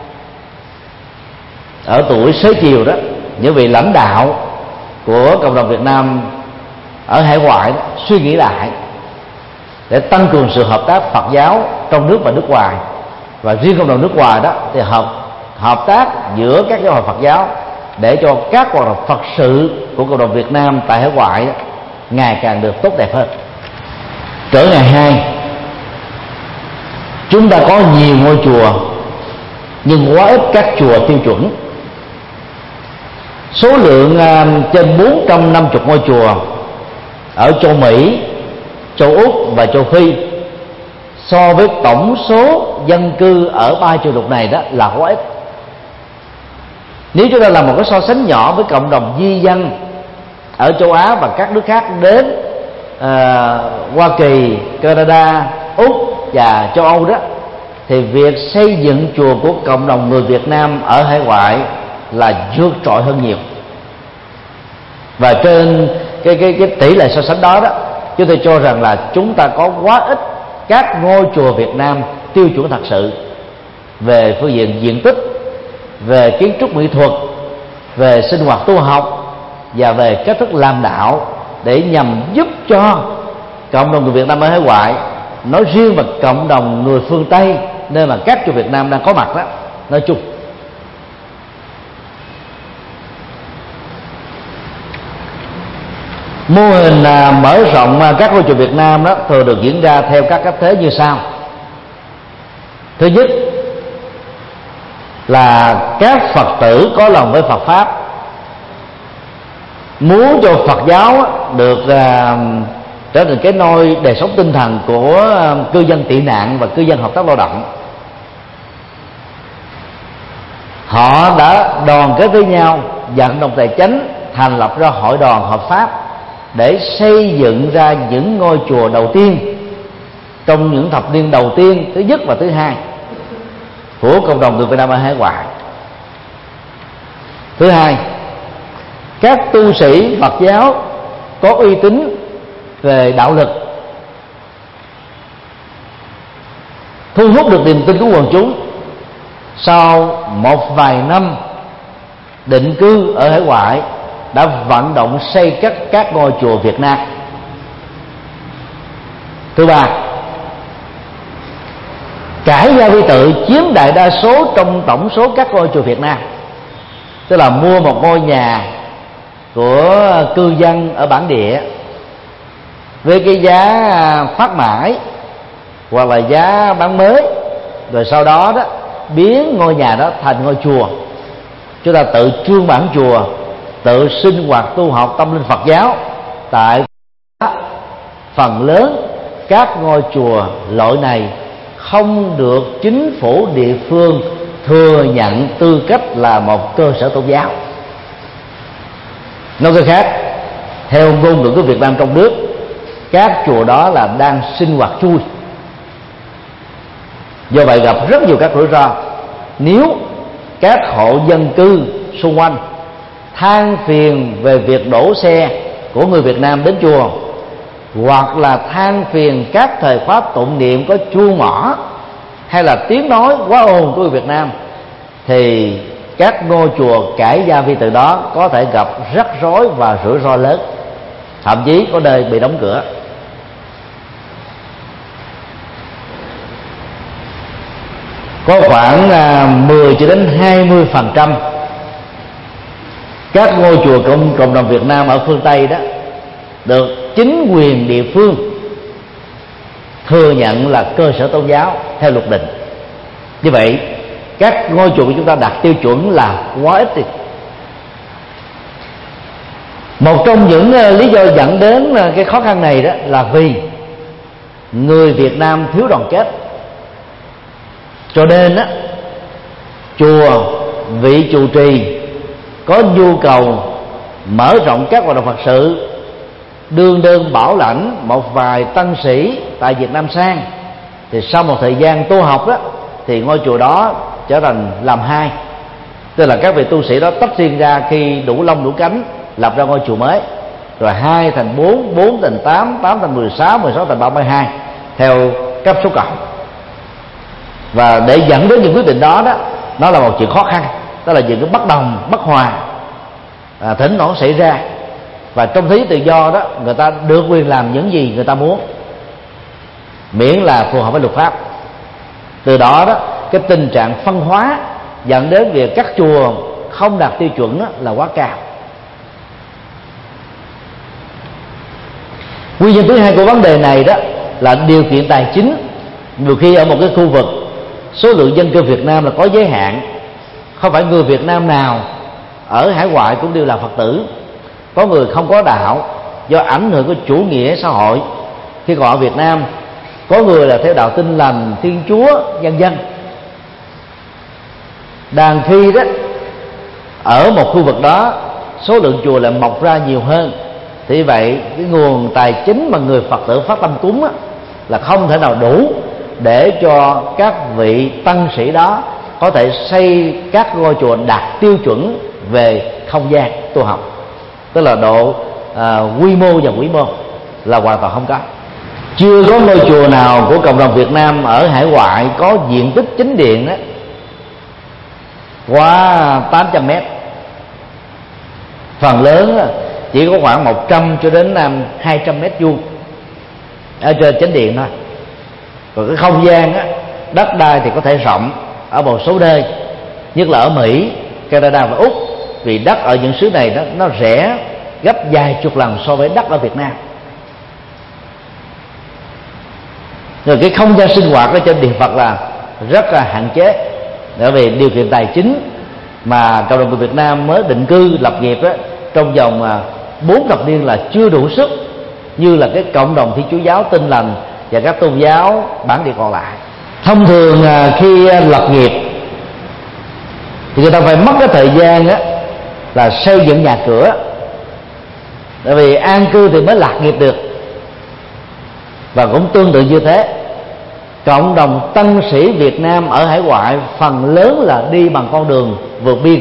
ở tuổi xế chiều đó, những vị lãnh đạo của cộng đồng Việt Nam ở hải ngoại đó, suy nghĩ lại để tăng cường sự hợp tác Phật giáo trong nước và nước ngoài, và riêng cộng đồng nước ngoài đó thì hợp hợp tác giữa các giáo hội Phật giáo để cho các hoạt động Phật sự của cộng đồng Việt Nam tại hải ngoại đó, ngày càng được tốt đẹp hơn. Trở ngày hai, chúng ta có nhiều ngôi chùa nhưng quá ít các chùa tiêu chuẩn. Số lượng uh, trên bốn trăm năm mươi ngôi chùa ở châu Mỹ, châu Úc và châu Phi so với tổng số dân cư ở ba châu lục này đó là quá ít. Nếu chúng ta làm một cái so sánh nhỏ với cộng đồng di dân ở châu Á và các nước khác đến uh, Hoa Kỳ, Canada, Úc và châu Âu đó, thì việc xây dựng chùa của cộng đồng người Việt Nam ở hải ngoại là vượt trội hơn nhiều. Và trên cái, cái, cái tỷ lệ so sánh đó đó, chúng tôi cho rằng là chúng ta có quá ít các ngôi chùa Việt Nam tiêu chuẩn thật sự về phương diện diện tích, về kiến trúc mỹ thuật, về sinh hoạt tu học và về cách thức làm đạo, để nhằm giúp cho cộng đồng người Việt Nam ở hải ngoại nói riêng và cộng đồng người phương Tây nơi mà các chùa Việt Nam đang có mặt đó nói chung. Mô hình à, mở rộng à, các ngôi chùa Việt Nam đó thường được diễn ra theo các cách thế như sau. Thứ nhất là các Phật tử có lòng với Phật pháp, muốn cho Phật giáo được à, trở thành cái nôi đời sống tinh thần của à, cư dân tị nạn và cư dân hợp tác lao động. Họ đã đoàn kết với nhau, vận động tài chánh, thành lập ra hội đoàn hợp pháp để xây dựng ra những ngôi chùa đầu tiên trong những thập niên đầu tiên, thứ nhất và thứ hai của cộng đồng người Việt Nam ở hải ngoại. Thứ hai, các tu sĩ Phật giáo có uy tín về đạo lực, thu hút được niềm tin của quần chúng, sau một vài năm định cư ở hải ngoại đã vận động xây cất các ngôi chùa Việt Nam. Thứ ba, cải gia vi tự chiếm đại đa số trong tổng số các ngôi chùa Việt Nam, tức là mua một ngôi nhà của cư dân ở bản địa với cái giá phát mãi hoặc là giá bán mới, rồi sau đó đó biến ngôi nhà đó thành ngôi chùa. Chúng ta tự trương bản chùa, tự sinh hoạt tu học tâm linh Phật giáo. Tại phần lớn các ngôi chùa loại này không được chính phủ địa phương thừa nhận tư cách là một cơ sở tôn giáo. Nói cách khác, theo ngôn ngữ của Việt Nam trong nước, các chùa đó là đang sinh hoạt chui. Do vậy gặp rất nhiều các rủi ro nếu các hộ dân cư xung quanh than phiền về việc đổ xe của người Việt Nam đến chùa, hoặc là than phiền các thời khóa tụng niệm có chuông mỏ hay là tiếng nói quá ồn của người Việt Nam, thì các ngôi chùa cải gia vi tự đó có thể gặp rắc rối và rủi ro lớn, thậm chí có nơi bị đóng cửa. Có khoảng mười cho đến hai mươi phần trăm các ngôi chùa cộng, cộng đồng Việt Nam ở phương Tây đó được chính quyền địa phương thừa nhận là cơ sở tôn giáo theo luật định. Như vậy các ngôi chùa của chúng ta đạt tiêu chuẩn là quá ít đi. Một trong những lý do dẫn đến cái khó khăn này đó là vì người Việt Nam thiếu đoàn kết. Cho nên á, chùa, vị trụ trì có nhu cầu mở rộng các hoạt động Phật sự, đương đơn bảo lãnh một vài tăng sĩ tại Việt Nam sang, thì sau một thời gian tu học đó thì ngôi chùa đó trở thành làm hai, tức là các vị tu sĩ đó tách riêng ra khi đủ lông đủ cánh lập ra ngôi chùa mới, rồi hai thành bốn, bốn thành tám, tám thành mười sáu, mười sáu thành ba mươi hai theo cấp số cộng. Và để dẫn đến những quyết định đó đó, nó là một chuyện khó khăn, đó là những cái bất đồng, bất hòa à, thỉnh thoảng xảy ra. Và trong thế giới tự do đó, người ta được quyền làm những gì người ta muốn, miễn là phù hợp với luật pháp. Từ đó đó, cái tình trạng phân hóa dẫn đến việc các chùa không đạt tiêu chuẩn đó là quá cao. Nguyên nhân thứ hai của vấn đề này đó là điều kiện tài chính. Nhiều khi ở một cái khu vực số lượng dân cư Việt Nam là có giới hạn, không phải người Việt Nam nào ở hải ngoại cũng đều là Phật tử. Có người không có đạo do ảnh hưởng của chủ nghĩa xã hội khi còn ở Việt Nam, có người là theo đạo Tin Lành, Thiên Chúa, vân vân. Đàn khi đó ở một khu vực đó số lượng chùa lại mọc ra nhiều hơn, thì vậy cái nguồn tài chính mà người Phật tử phát tâm cúng á, là không thể nào đủ để cho các vị tăng sĩ đó có thể xây các ngôi chùa đạt tiêu chuẩn về không gian tu học, tức là độ à, quy mô và quy mô là hoàn toàn không có. Chưa có ngôi chùa nào của cộng đồng Việt Nam ở hải ngoại có diện tích chính điện đó quá tám trăm mét. Phần lớn chỉ có khoảng một trăm cho đến hai trăm mét vuông ở trên chánh điện thôi. Còn cái không gian á, đất đai thì có thể rộng ở một số nơi, nhất là ở Mỹ, Canada và Úc, vì đất ở những xứ này đó nó rẻ gấp vài chục lần so với đất ở Việt Nam. Rồi cái không gian sinh hoạt ở trên điện Phật là rất là hạn chế, bởi vì điều kiện tài chính mà cộng đồng người Việt Nam mới định cư lập nghiệp đó, trong vòng bốn thập niên là chưa đủ sức như là cái cộng đồng Thiên Chúa giáo, Tin Lành và các tôn giáo bản địa còn lại. Thông thường khi lập nghiệp thì người ta phải mất cái thời gian đó là xây dựng nhà cửa, bởi vì an cư thì mới lạc nghiệp được. Và cũng tương tự như thế, cộng đồng tăng sĩ Việt Nam ở hải ngoại phần lớn là đi bằng con đường vượt biên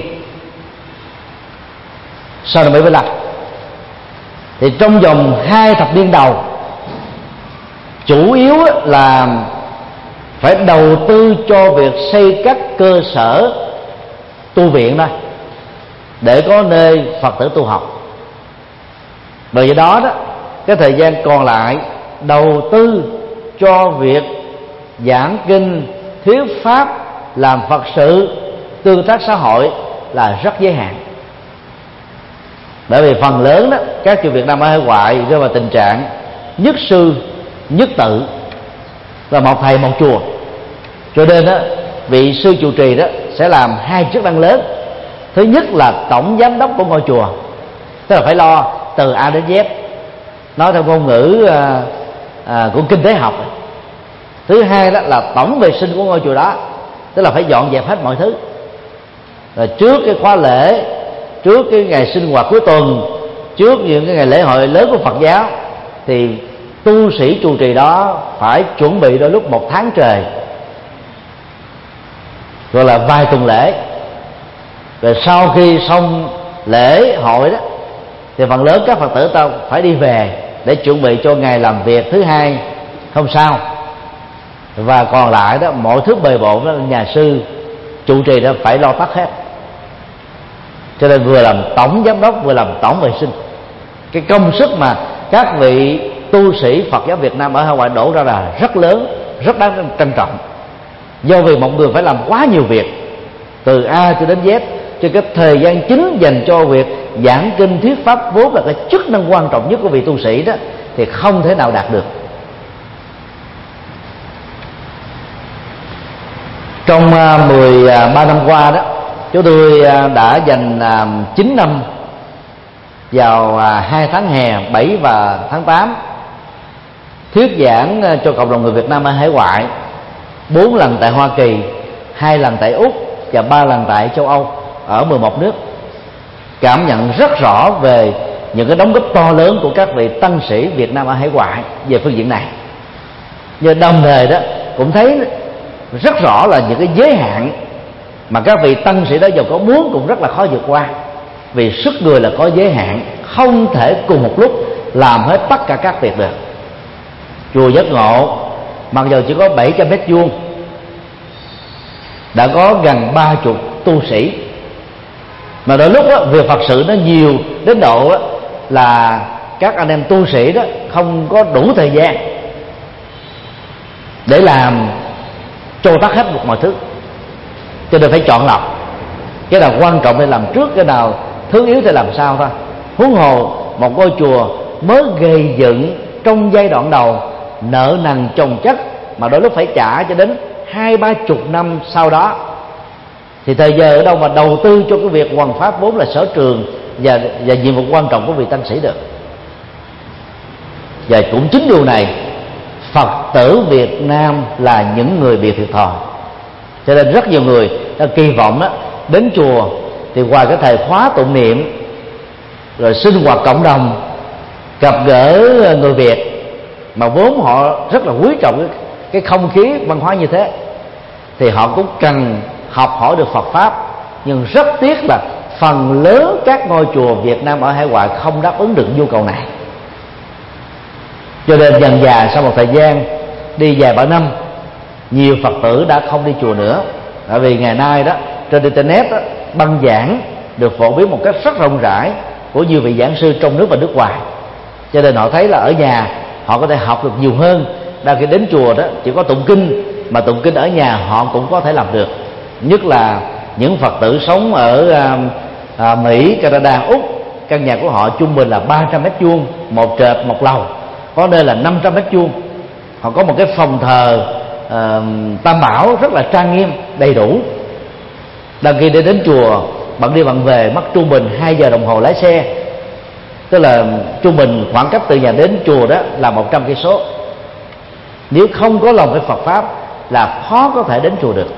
sau năm bảy mươi lăm. Thì trong vòng hai thập niên đầu, chủ yếu là phải đầu tư cho việc xây các cơ sở tu viện thôi, để có nơi Phật tử tu học. Bởi vậy đó đó, cái thời gian còn lại đầu tư cho việc giảng kinh, thuyết pháp, làm Phật sự, tương tác xã hội là rất giới hạn. Bởi vì phần lớn đó, các chùa Việt Nam ở hải ngoại rơi vào tình trạng nhất sư nhất tự, và một thầy một chùa. Cho nên đó, vị sư trụ trì đó sẽ làm hai chức năng lớn. Thứ nhất là tổng giám đốc của ngôi chùa, tức là phải lo từ A đến Z, nói theo ngôn ngữ à, à, của kinh tế học. Thứ hai đó là tổng vệ sinh của ngôi chùa đó, tức là phải dọn dẹp hết mọi thứ. Rồi trước cái khóa lễ, trước cái ngày sinh hoạt cuối tuần, trước những cái ngày lễ hội lớn của Phật giáo, thì tu sĩ trụ trì đó phải chuẩn bị đôi lúc một tháng trời, gọi là vài tuần lễ. Rồi sau khi xong lễ hội đó, thì phần lớn các Phật tử ta phải đi về để chuẩn bị cho ngày làm việc thứ hai hôm sau. Và còn lại đó, mọi thứ bề bộn đó nhà sư trụ trì đó phải lo tắt hết. Cho nên vừa làm tổng giám đốc vừa làm tổng vệ sinh. Cái công sức mà các vị tu sĩ Phật giáo Việt Nam ở hải ngoại đổ ra là rất lớn, rất đáng trân trọng. Do vì một người phải làm quá nhiều việc từ A cho đến Z, cho cái thời gian chính dành cho việc giảng kinh thuyết pháp vốn là cái chức năng quan trọng nhất của vị tu sĩ đó, thì không thể nào đạt được. Trong mười ba năm qua đó, chúng tôi đã dành chín năm vào hai tháng hè, bảy và tháng tám, thuyết giảng cho cộng đồng người Việt Nam ở hải ngoại, bốn lần tại Hoa Kỳ, hai lần tại Úc và ba lần tại châu Âu, ở mười một nước. Cảm nhận rất rõ về những cái đóng góp to lớn của các vị tăng sĩ Việt Nam ở hải ngoại về phương diện này. Nhưng đồng thời đó cũng thấy rất rõ là những cái giới hạn mà các vị tăng sĩ đó dù có muốn cũng rất là khó vượt qua, vì sức người là có giới hạn, không thể cùng một lúc làm hết tất cả các việc được. Chùa Giác Ngộ mặc dù chỉ có bảy trăm mét vuông, đã có gần ba chục tu sĩ, mà đôi lúc đó, việc Phật sự nó nhiều đến độ đó, là các anh em tu sĩ đó không có đủ thời gian để làm trôi tắt hết một mọi thứ. Cho nên phải chọn lọc cái nào quan trọng để làm trước, cái nào thứ yếu thì làm sao thôi. Huống hồ một ngôi chùa mới gây dựng trong giai đoạn đầu, nợ nần chồng chất, mà đôi lúc phải trả cho đến hai ba chục năm sau đó, thì thời giờ ở đâu mà đầu tư cho cái việc hoằng pháp vốn là sở trường và, và nhiệm vụ quan trọng của vị tăng sĩ được. Và cũng chính điều này, Phật tử Việt Nam là những người bị thiệt thòi. Cho nên rất nhiều người ta kỳ vọng đó, đến chùa thì ngoài cái thời khóa tụng niệm, rồi sinh hoạt cộng đồng, gặp gỡ người Việt, mà vốn họ rất là quý trọng cái, cái không khí văn hóa như thế, thì họ cũng cần học hỏi được Phật pháp. Nhưng rất tiếc là phần lớn các ngôi chùa Việt Nam ở hải ngoại không đáp ứng được nhu cầu này. Cho nên dần dà sau một thời gian đi vài ba năm, nhiều Phật tử đã không đi chùa nữa. Bởi vì ngày nay đó, trên internet đó, băng giảng được phổ biến một cách rất rộng rãi của nhiều vị giảng sư trong nước và nước ngoài. Cho nên họ thấy là ở nhà họ có thể học được nhiều hơn. Đa khi đến chùa đó chỉ có tụng kinh, mà tụng kinh ở nhà họ cũng có thể làm được. Nhất là những Phật tử sống ở à, à, Mỹ, Canada, Úc, căn nhà của họ trung bình là ba trăm mét vuông, một trệt một lầu, có nơi là năm trăm mét vuông. Họ có một cái phòng thờ à, Tam Bảo rất là trang nghiêm, đầy đủ. Đằng khi đi đến chùa, bạn đi bạn về mất trung bình hai giờ đồng hồ lái xe, tức là trung bình khoảng cách từ nhà đến chùa đó là một trăm cây số. Nếu không có lòng với Phật pháp là khó có thể đến chùa được.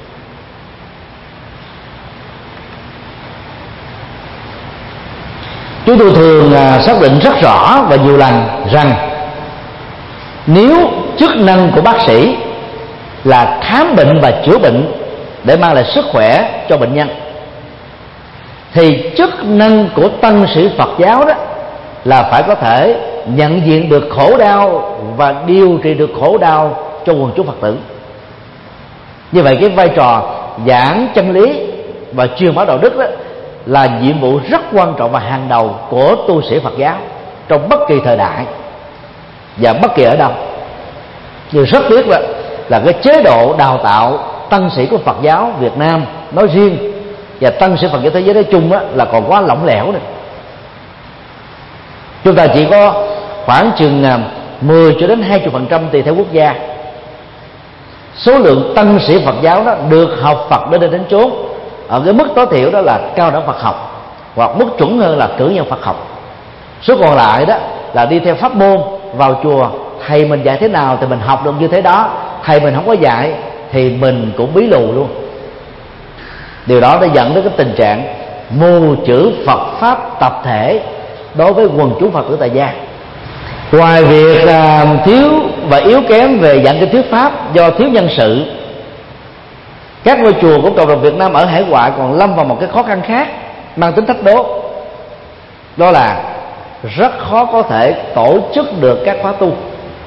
Chúng tôi thường xác định rất rõ và nhiều lần rằng nếu chức năng của bác sĩ là khám bệnh và chữa bệnh để mang lại sức khỏe cho bệnh nhân, thì chức năng của tăng sĩ Phật giáo đó là phải có thể nhận diện được khổ đau và điều trị được khổ đau cho quần chúng Phật tử. Như vậy cái vai trò giảng chân lý và truyền bá đạo đức đó là nhiệm vụ rất quan trọng và hàng đầu của tu sĩ Phật giáo trong bất kỳ thời đại và bất kỳ ở đâu. Nhưng rất tiếc là, là cái chế độ đào tạo tăng sĩ của Phật giáo Việt Nam nói riêng và tăng sĩ Phật giáo thế giới nói chung á, là còn quá lỏng lẻo này. Chúng ta chỉ có khoảng chừng mười cho đến hai mươi phần trăm tùy theo quốc gia số lượng tăng sĩ Phật giáo đó được học Phật đến đây đến chốn ở cái mức tối thiểu đó là cao đẳng Phật học, hoặc mức chuẩn hơn là cử nhân Phật học. Số còn lại đó là đi theo pháp môn vào chùa, thầy mình dạy thế nào thì mình học được như thế đó, thầy mình không có dạy thì mình cũng bí lù luôn. Điều đó đã dẫn đến cái tình trạng mù chữ Phật pháp tập thể đối với quần chúng Phật tử tại gia. Ngoài việc à, thiếu và yếu kém về giảng kinh thuyết pháp do thiếu nhân sự, các ngôi chùa của cộng đồng Việt Nam ở hải ngoại còn lâm vào một cái khó khăn khác mang tính thách đố, đó là rất khó có thể tổ chức được các khóa tu.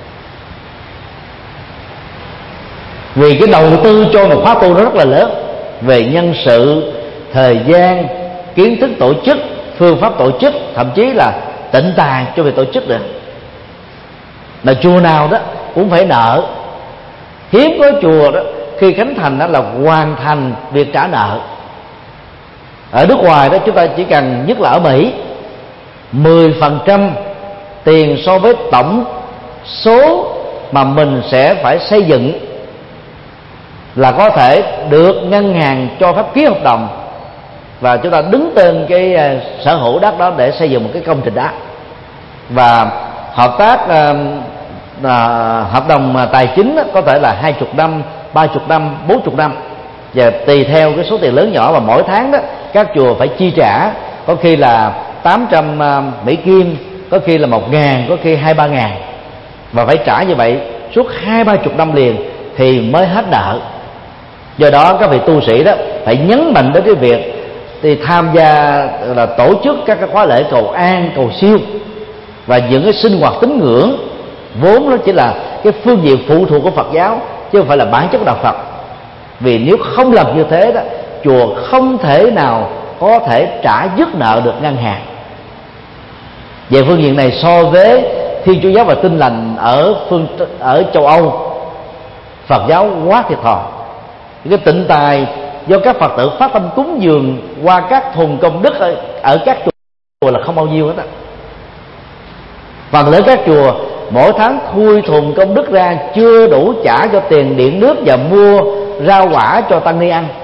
Vì cái đầu tư cho một khóa tu nó rất là lớn về nhân sự, thời gian, kiến thức tổ chức, phương pháp tổ chức, thậm chí là tịnh tài cho việc tổ chức được. Là chùa nào đó cũng phải nợ. Hiếm có chùa đó khi khánh thành đó là hoàn thành việc trả nợ. Ở nước ngoài đó chúng ta chỉ cần, nhất là ở Mỹ, mười phần trăm tiền so với tổng số mà mình sẽ phải xây dựng là có thể được ngân hàng cho phép ký hợp đồng, và chúng ta đứng tên cái sở hữu đất đó để xây dựng một cái công trình đó. Và hợp tác uh, hợp đồng tài chính có thể là hai mươi năm, ba mươi năm, bốn mươi năm, và tùy theo cái số tiền lớn nhỏ mà mỗi tháng đó các chùa phải chi trả, có khi là tám trăm Mỹ Kim, có khi là một ngàn, có khi hai ba ngàn, và phải trả như vậy suốt hai ba chục năm liền thì mới hết nợ. Do đó các vị tu sĩ đó phải nhấn mạnh đến cái việc thì tham gia là tổ chức các cái khóa lễ cầu an, cầu siêu và những cái sinh hoạt tín ngưỡng vốn nó chỉ là cái phương diện phụ thuộc của Phật giáo chứ không phải là bản chất đạo Phật. Vì nếu không làm như thế đó, chùa không thể nào có thể trả dứt nợ được ngân hàng. Về phương diện này, so với Thiên Chúa giáo và Tin lành ở phương ở châu Âu, Phật giáo quá thiệt thòi. Cái tịnh tài do các Phật tử phát tâm cúng dường qua các thùng công đức ở, ở các chùa là không bao nhiêu hết á. Phần lớn các chùa mỗi tháng khui thùng công đức ra chưa đủ trả cho tiền điện nước và mua rau quả cho tăng ni ăn.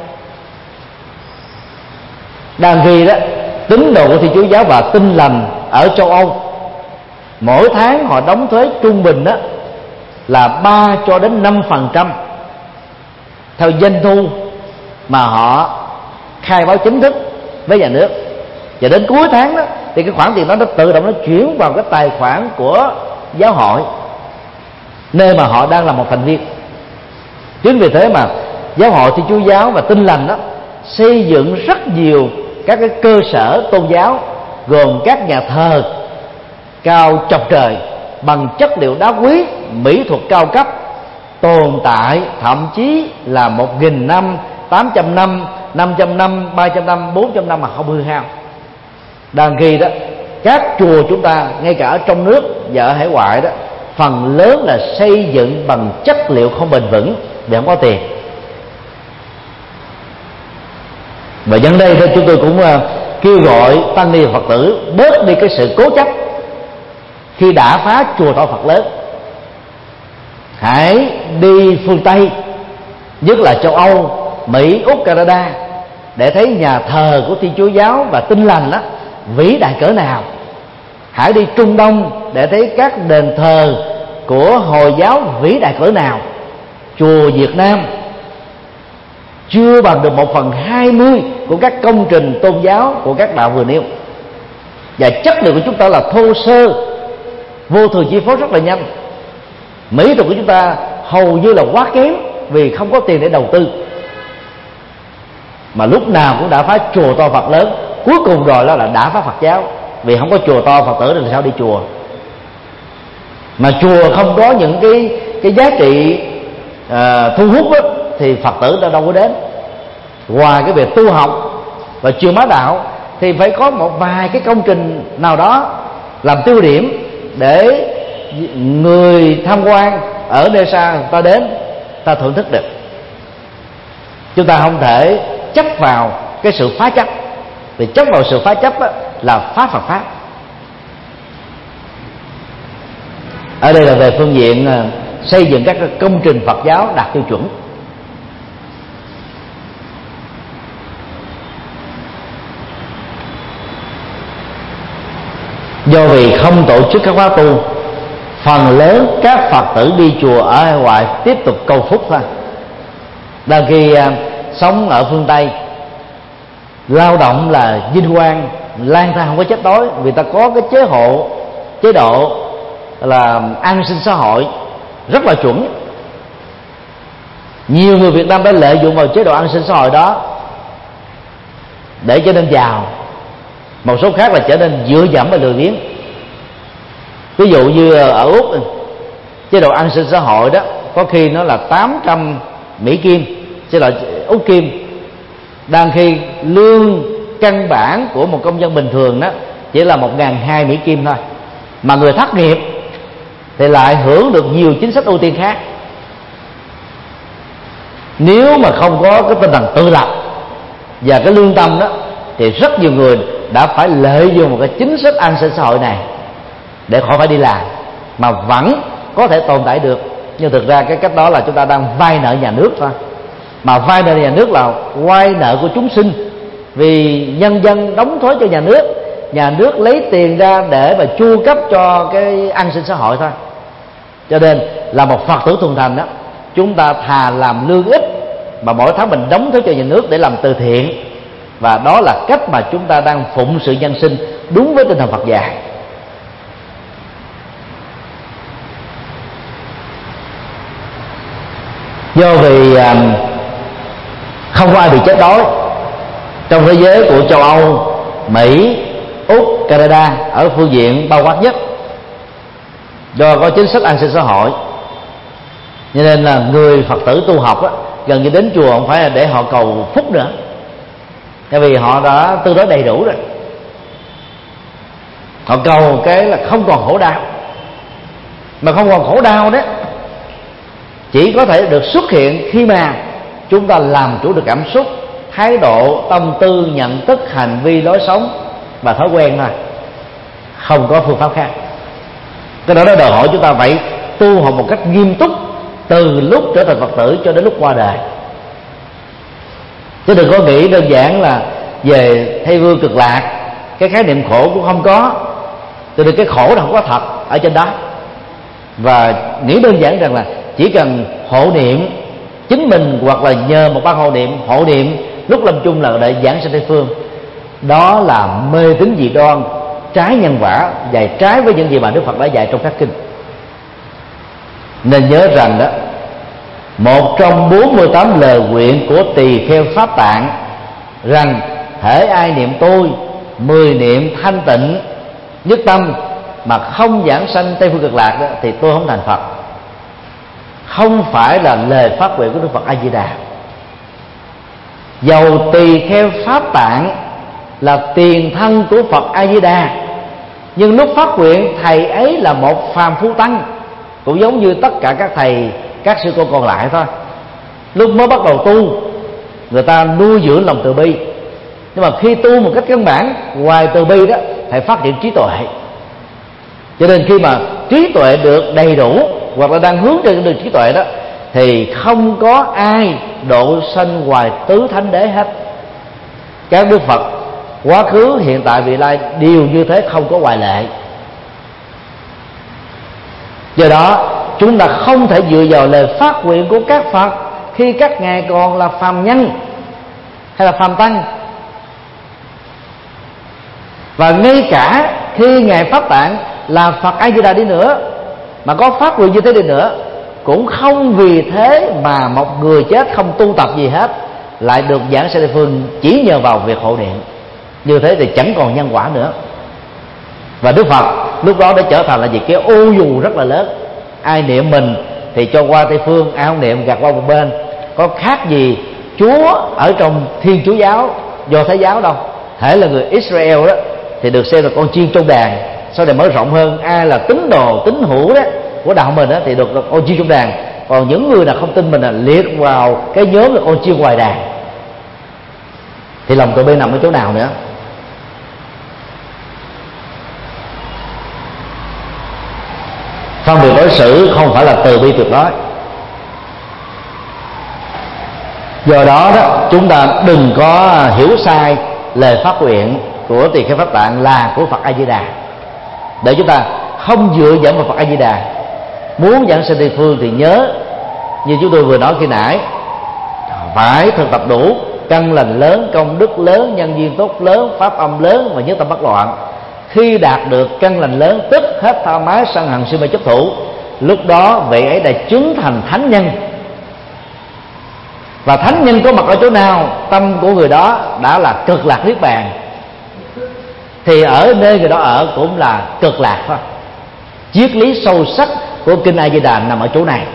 Đang khi đó, tín đồ của Thiên Chúa giáo và Tin lành ở châu Âu mỗi tháng họ đóng thuế trung bình đó là ba cho đến năm phần trăm theo doanh thu mà họ khai báo chính thức với nhà nước, và đến cuối tháng đó thì cái khoản tiền đó nó tự động nó chuyển vào cái tài khoản của giáo hội nơi mà họ đang là một thành viên. Chính vì thế mà giáo hội Thiên Chúa giáo và Tin lành đó xây dựng rất nhiều các cái cơ sở tôn giáo, gồm các nhà thờ cao chọc trời bằng chất liệu đá quý, mỹ thuật cao cấp, tồn tại thậm chí là một nghìn năm, tám trăm năm, năm trăm năm, ba trăm năm, bốn trăm năm mà không hư hao. Đang khi đó các chùa chúng ta ngay cả ở trong nước và ở hải ngoại đó, phần lớn là xây dựng bằng chất liệu không bền vững vì không có tiền. Và nhân đây thì chúng tôi cũng kêu gọi tăng ni Phật tử bớt đi cái sự cố chấp khi đã phá chùa to Phật lớn. Hãy đi phương Tây, nhất là châu Âu, Mỹ, Úc, Canada, để thấy nhà thờ của Thiên Chúa giáo và Tin lành đó vĩ đại cỡ nào. Hãy đi Trung Đông để thấy các đền thờ của Hồi giáo vĩ đại cỡ nào. Chùa Việt Nam chưa bằng được một phần hai mươi của các công trình tôn giáo của các đạo vừa nêu, và chất liệu của chúng ta là thô sơ, vô thường chi phối rất là nhanh. Mỹ thuật của chúng ta hầu như là quá kém vì không có tiền để đầu tư, mà lúc nào cũng đã phá chùa to Phật lớn. Cuối cùng rồi đó là đã phá Phật giáo, vì không có chùa to Phật tử thì sao đi chùa. Mà chùa không có những cái cái giá trị uh, thu hút đó, thì Phật tử đã đâu có đến. Ngoài cái việc tu học và truyền bá đạo thì phải có một vài cái công trình nào đó làm tiêu điểm để người tham quan ở nơi xa ta đến, ta thưởng thức được. Chúng ta không thể chấp vào cái sự phá chấp, vì chấp vào sự phá chấp là phá Phật pháp. Ở đây là về phương diện xây dựng các công trình Phật giáo đạt tiêu chuẩn. Do vì không tổ chức các khóa tu, phần lớn các Phật tử đi chùa ở hải ngoại tiếp tục cầu phúc thôi. Đang khi à, sống ở phương Tây, lao động là vinh quang, lang thang không có chết đói, vì ta có cái chế hộ chế độ là an sinh xã hội rất là chuẩn. Nhiều người Việt Nam đã lợi dụng vào chế độ an sinh xã hội đó để trở nên giàu, một số khác là trở nên dựa dẫm và lười biếng. Ví dụ như ở Úc, chế độ an sinh xã hội đó có khi nó là tám trăm Mỹ Kim, chế độ Úc Kim, đang khi lương căn bản của một công dân bình thường đó chỉ là một nghìn hai Mỹ Kim thôi, mà người thất nghiệp thì lại hưởng được nhiều chính sách ưu tiên khác. Nếu mà không có cái tinh thần tự lập và cái lương tâm đó thì rất nhiều người đã phải lợi dụng một cái chính sách an sinh xã hội này để khỏi phải đi làm mà vẫn có thể tồn tại được. Nhưng thực ra cái cách đó là chúng ta đang vay nợ nhà nước thôi, mà vay nợ nhà nước là vay nợ của chúng sinh, vì nhân dân đóng thuế cho nhà nước, nhà nước lấy tiền ra để mà chu cấp cho cái an sinh xã hội thôi. Cho nên là một Phật tử thuần thành đó, chúng ta thà làm lương ít mà mỗi tháng mình đóng thuế cho nhà nước để làm từ thiện, và đó là cách mà chúng ta đang phụng sự nhân sinh đúng với tinh thần Phật dạy. Do vì không có ai bị chết đói trong thế giới của châu Âu, Mỹ, Úc, Canada ở phương diện bao quát nhất, do có chính sách an sinh xã hội, cho nên là người Phật tử tu học á, gần như đến chùa không phải là để họ cầu phúc nữa, bởi vì họ đã tương đối đầy đủ rồi. Họ cầu cái là không còn khổ đau, mà không còn khổ đau đó chỉ có thể được xuất hiện khi mà chúng ta làm chủ được cảm xúc, thái độ, tâm tư, nhận thức, hành vi, lối sống và thói quen thôi, không có phương pháp khác. Cái đó nó đòi hỏi chúng ta phải tu học một cách nghiêm túc từ lúc trở thành Phật tử cho đến lúc qua đời. Chứ đừng có nghĩ đơn giản là về Tây Phương Cực Lạc, cái khái niệm khổ cũng không có, cho nên cái khổ là không có thật ở trên đó. Và nghĩ đơn giản rằng là chỉ cần hộ niệm chính mình hoặc là nhờ một ban hộ niệm hộ niệm lúc lâm chung là để giảng sanh Tây Phương, đó là mê tín dị đoan, trái nhân quả và trái với những gì mà Đức Phật đã dạy trong các kinh. Nên nhớ rằng đó, một trong bốn mươi tám lời nguyện của Tỳ Kheo Pháp Tạng rằng hễ ai niệm tôi mười niệm thanh tịnh nhất tâm mà không giảng sanh Tây Phương Cực Lạc đó, thì tôi không thành Phật. Không phải là lời phát nguyện của Đức Phật A Di Đà. Dầu Tỳ Kheo Pháp Tạng là tiền thân của Phật A Di Đà, nhưng lúc phát nguyện thầy ấy là một phàm phu tăng, cũng giống như tất cả các thầy các sư cô còn lại thôi. Lúc mới bắt đầu tu, người ta nuôi dưỡng lòng từ bi, nhưng mà khi tu một cách căn bản, ngoài từ bi đó phải phát triển trí tuệ. Cho nên khi mà trí tuệ được đầy đủ hoặc là đang hướng trên đường trí tuệ đó, thì không có ai độ sanh ngoài tứ thánh đế hết. Các Đức Phật quá khứ, hiện tại, vị lai đều như thế, không có ngoại lệ. Do đó chúng ta không thể dựa vào lời phát nguyện của các Phật khi các ngài còn là phàm nhân hay là phàm tăng. Và ngay cả khi ngài Pháp Tạng là Phật A Di Đà đi nữa, mà có phát nguyện như thế đi nữa, cũng không vì thế mà một người chết không tu tập gì hết lại được giảng sanh Tây Phương chỉ nhờ vào việc hộ niệm. Như thế thì chẳng còn nhân quả nữa. Và Đức Phật lúc đó đã trở thành là gì? Cái ô dù rất là lớn. Ai niệm mình thì cho qua Tây Phương, ai không niệm gạt qua một bên. có khác gì Chúa ở trong Thiên Chúa giáo, Do Thái giáo đâu. Hễ là người Israel đó thì được xem là con chiên trong đàn. Sau này mở rộng hơn, ai là tín đồ tín hữu đó của đạo mình đó thì được là con chiên trong đàn. Còn những người nào không tin mình là liệt vào cái nhóm là con chiên ngoài đàn. Thì lòng từ bi nằm ở chỗ nào nữa? Phân biệt đối xử không phải là từ bi tuyệt đối. Do đó đó chúng ta đừng có hiểu sai lời phát nguyện của Tỳ Kheo Pháp Tạng là của Phật A Di Đà, để chúng ta không dựa dẫm vào Phật A Di Đà. Muốn giảng sanh Tây phương thì nhớ như chúng tôi vừa nói khi nãy, phải thực tập đủ căn lành lớn, công đức lớn, nhân duyên tốt lớn, pháp âm lớn và nhất tâm bất loạn. Khi đạt được căn lành lớn, tức hết tha mái sân hận si mê chấp thủ, lúc đó vị ấy đã chứng thành thánh nhân. Và thánh nhân có mặt ở chỗ nào, tâm của người đó đã là cực lạc niết bàn, thì ở nơi người đó ở cũng là cực lạc thôi. Triết lý sâu sắc của kinh A Di Đà nằm ở chỗ này.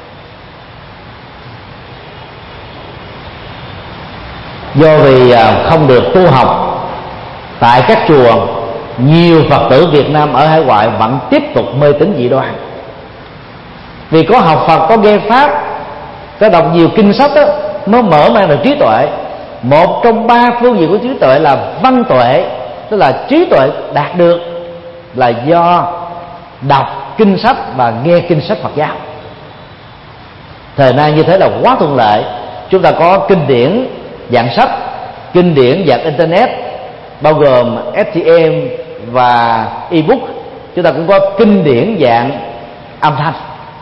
Do vì không được tu học tại các chùa, nhiều Phật tử Việt Nam ở hải ngoại vẫn tiếp tục mê tín dị đoan. Vì có học Phật, có nghe pháp, có đọc nhiều kinh sách đó, nó mở mang được trí tuệ. Một trong ba phương diện của trí tuệ là văn tuệ, tức là trí tuệ đạt được là do đọc kinh sách và nghe kinh sách Phật giáo. Thời nay như thế là quá thuận lợi. Chúng ta có kinh điển dạng sách, kinh điển dạng internet, bao gồm ép tê em và ebook. Chúng ta cũng có kinh điển dạng âm thanh.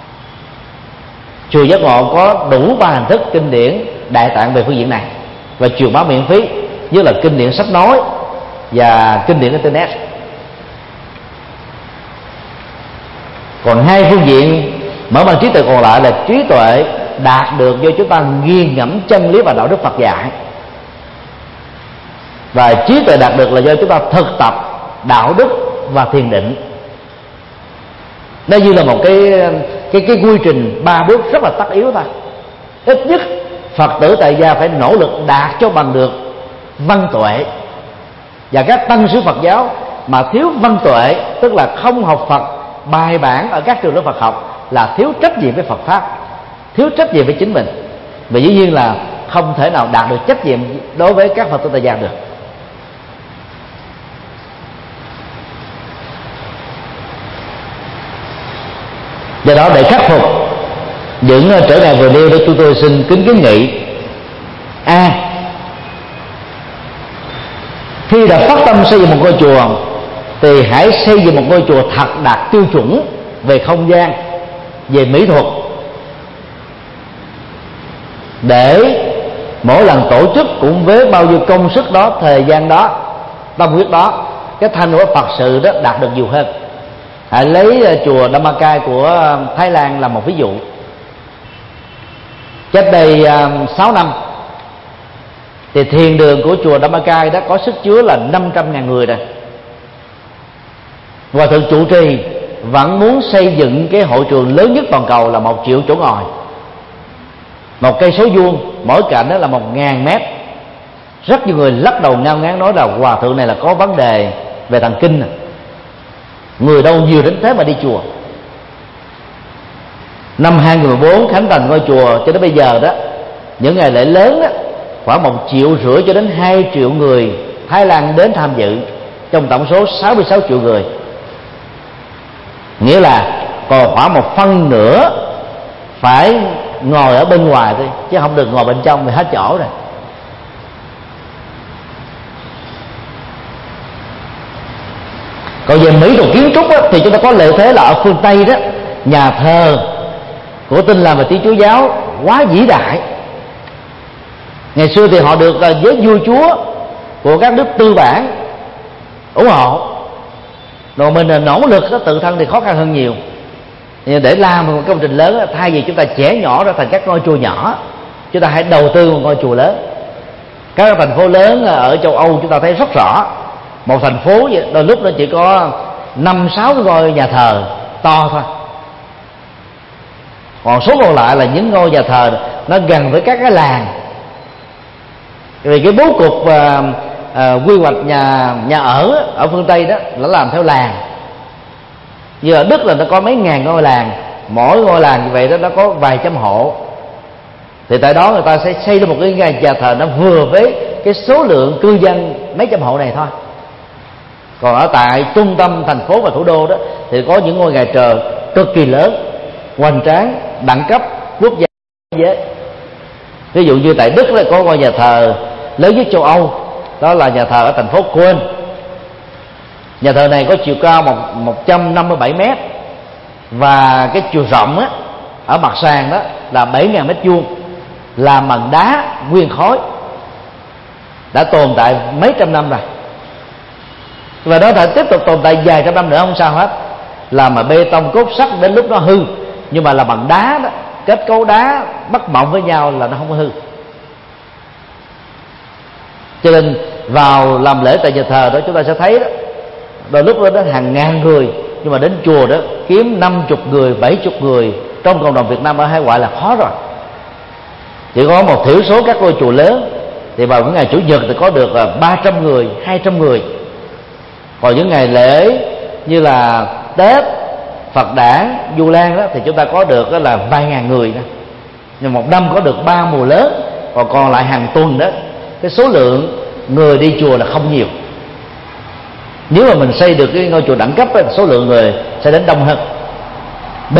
Chùa Giác Ngộ có đủ ba hình thức kinh điển Đại Tạng về phương diện này, và truyền bá miễn phí, như là kinh điển sách nói và kinh điển internet. Còn hai phương diện mở mang trí tuệ còn lại là trí tuệ đạt được do chúng ta nghiền ngẫm chân lý và đạo đức Phật dạy, và trí tuệ đạt được là do chúng ta thực tập đạo đức và thiền định. Nó như là một cái cái cái quy trình ba bước rất là tất yếu thôi. Ít nhất Phật tử tại gia phải nỗ lực đạt cho bằng được văn tuệ, và các tăng sĩ Phật giáo mà thiếu văn tuệ, tức là không học Phật bài bản ở các trường lớp Phật học, là thiếu trách nhiệm với Phật pháp, thiếu trách nhiệm với chính mình, và dĩ nhiên là không thể nào đạt được trách nhiệm đối với các Phật tử tại gia được. Do đó để khắc phục những trở ngại vừa nêu, đó chúng tôi xin kính kiến nghị: a à, khi đã phát tâm xây dựng một ngôi chùa thì hãy xây dựng một ngôi chùa thật đạt tiêu chuẩn về không gian, về mỹ thuật, để mỗi lần tổ chức cũng với bao nhiêu công sức đó, thời gian đó, tâm huyết đó, cái thành quả Phật sự đó đạt được nhiều hơn. Hãy lấy chùa Dhammakai của Thái Lan là một ví dụ. Cách đây sáu năm thì thiền đường của chùa Dhammakai đã có sức chứa là năm trăm ngàn người rồi. Hòa thượng trụ trì vẫn muốn xây dựng cái hội trường lớn nhất toàn cầu là một triệu chỗ ngồi, một cây số vuông, mỗi cạnh đó là một ngàn mét. Rất nhiều người lắc đầu ngao ngán nói là hòa thượng này là có vấn đề về thần kinh, người đâu nhiều đến thế mà đi chùa. Năm hai nghìn mười bốn khánh thành ngôi chùa cho đến bây giờ đó, những ngày lễ lớn đó, khoảng một triệu rưỡi cho đến hai triệu người Thái Lan đến tham dự trong tổng số sáu mươi sáu triệu người. Nghĩa là còn khoảng một phân nửa phải ngồi ở bên ngoài thôi, chứ không được ngồi bên trong vì hết chỗ rồi. Còn về mỹ thuật kiến trúc á, thì chúng ta có lợi thế là ở phương Tây đó, nhà thờ của Tin Lành và Thiên Chúa giáo quá vĩ đại. Ngày xưa thì họ được với vua chúa của các nước tư bản ủng hộ, rồi mình nỗ lực đó, tự thân thì khó khăn hơn nhiều. Để làm một công trình lớn, thay vì chúng ta chẻ nhỏ ra thành các ngôi chùa nhỏ, chúng ta hãy đầu tư một ngôi chùa lớn. Các thành phố lớn ở châu Âu chúng ta thấy rất rõ, một thành phố đôi lúc nó chỉ có năm sáu ngôi nhà thờ to thôi, còn số còn lại là những ngôi nhà thờ nó gần với các cái làng, vì cái bố cục à, à, quy hoạch nhà nhà ở ở phương Tây đó nó làm theo làng. Như ở Đức là nó có mấy ngàn ngôi làng, mỗi ngôi làng như vậy đó nó có vài trăm hộ, thì tại đó người ta sẽ xây ra một cái nhà thờ nó vừa với cái số lượng cư dân mấy trăm hộ này thôi. Còn ở tại trung tâm thành phố và thủ đô đó thì có những ngôi nhà thờ cực kỳ lớn, hoành tráng, đẳng cấp quốc gia thế giới. Ví dụ như tại Đức là có ngôi nhà thờ lớn nhất châu Âu, đó là nhà thờ ở thành phố Köln. Nhà thờ này có chiều cao một một trăm năm mươi bảy mét và cái chiều rộng á, ở mặt sàn đó là bảy ngàn mét vuông, làm bằng đá nguyên khối, đã tồn tại mấy trăm năm rồi, và nó thể tiếp tục tồn tại vài trăm năm nữa không sao hết. Làm mà bê tông cốt sắt đến lúc nó hư, nhưng mà là bằng đá đó, kết cấu đá bắt mộng với nhau là nó không có hư. Cho nên vào làm lễ tại nhà thờ đó chúng ta sẽ thấy đó, đôi lúc đó đến hàng ngàn người, nhưng mà đến chùa đó kiếm năm chục người, bảy chục người trong cộng đồng Việt Nam ở hải ngoại là khó rồi. Chỉ có một thiểu số các ngôi chùa lớn thì vào những ngày chủ nhật thì có được ba trăm người, hai trăm người. Còn những ngày lễ như là Tết, Phật đản, Du Lan đó thì chúng ta có được đó là vài ngàn người đó. Nhưng một năm có được ba mùa lớn, còn còn lại hàng tuần đó cái số lượng người đi chùa là không nhiều. Nếu mà mình xây được cái ngôi chùa đẳng cấp đó, số lượng người sẽ đến đông hơn. B,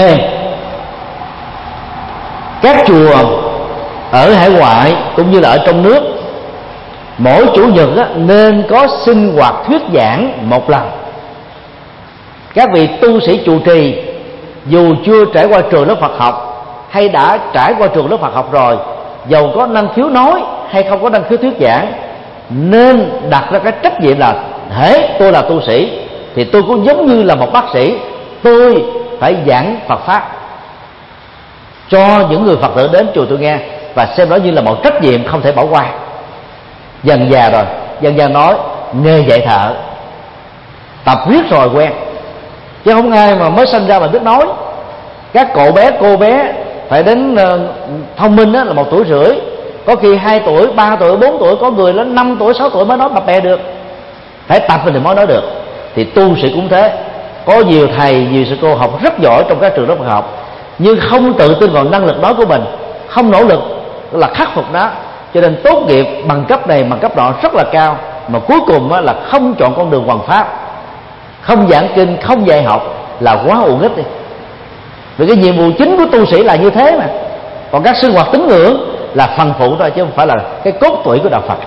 các chùa ở hải ngoại cũng như là ở trong nước, mỗi chủ nhật á, nên có sinh hoạt thuyết giảng một lần. Các vị tu sĩ trụ trì dù chưa trải qua trường lớp Phật học hay đã trải qua trường lớp Phật học rồi, dầu có năng khiếu nói hay không có năng khiếu thuyết giảng, nên đặt ra cái trách nhiệm là hễ tôi là tu sĩ thì tôi cũng giống như là một bác sĩ, tôi phải giảng Phật pháp cho những người Phật tử đến chùa tôi nghe, và xem đó như là một trách nhiệm không thể bỏ qua. Dần già rồi, dần dần nói nghề dạy thợ, tập riết rồi quen, chứ không ai mà mới sinh ra mà biết nói. Các cậu bé cô bé phải đến uh, thông minh đó là một tuổi rưỡi, có khi hai tuổi, ba tuổi, bốn tuổi, có người đến năm tuổi, sáu tuổi mới nói bập bẹ được. Phải tập thì mới nói được. Thì tu sĩ cũng thế, có nhiều thầy, nhiều sư cô học rất giỏi trong các trường lớp Phật học, nhưng không tự tin vào năng lực nói của mình, không nỗ lực là khắc phục nó, cho nên tốt nghiệp bằng cấp này bằng cấp nọ rất là cao, mà cuối cùng là không chọn con đường hoằng pháp, không giảng kinh, không dạy học, là quá uổng ích đi. Vì cái nhiệm vụ chính của tu sĩ là như thế mà, còn các sinh hoạt tín ngưỡng là phần phụ thôi, chứ không phải là cái cốt tủy của đạo Phật.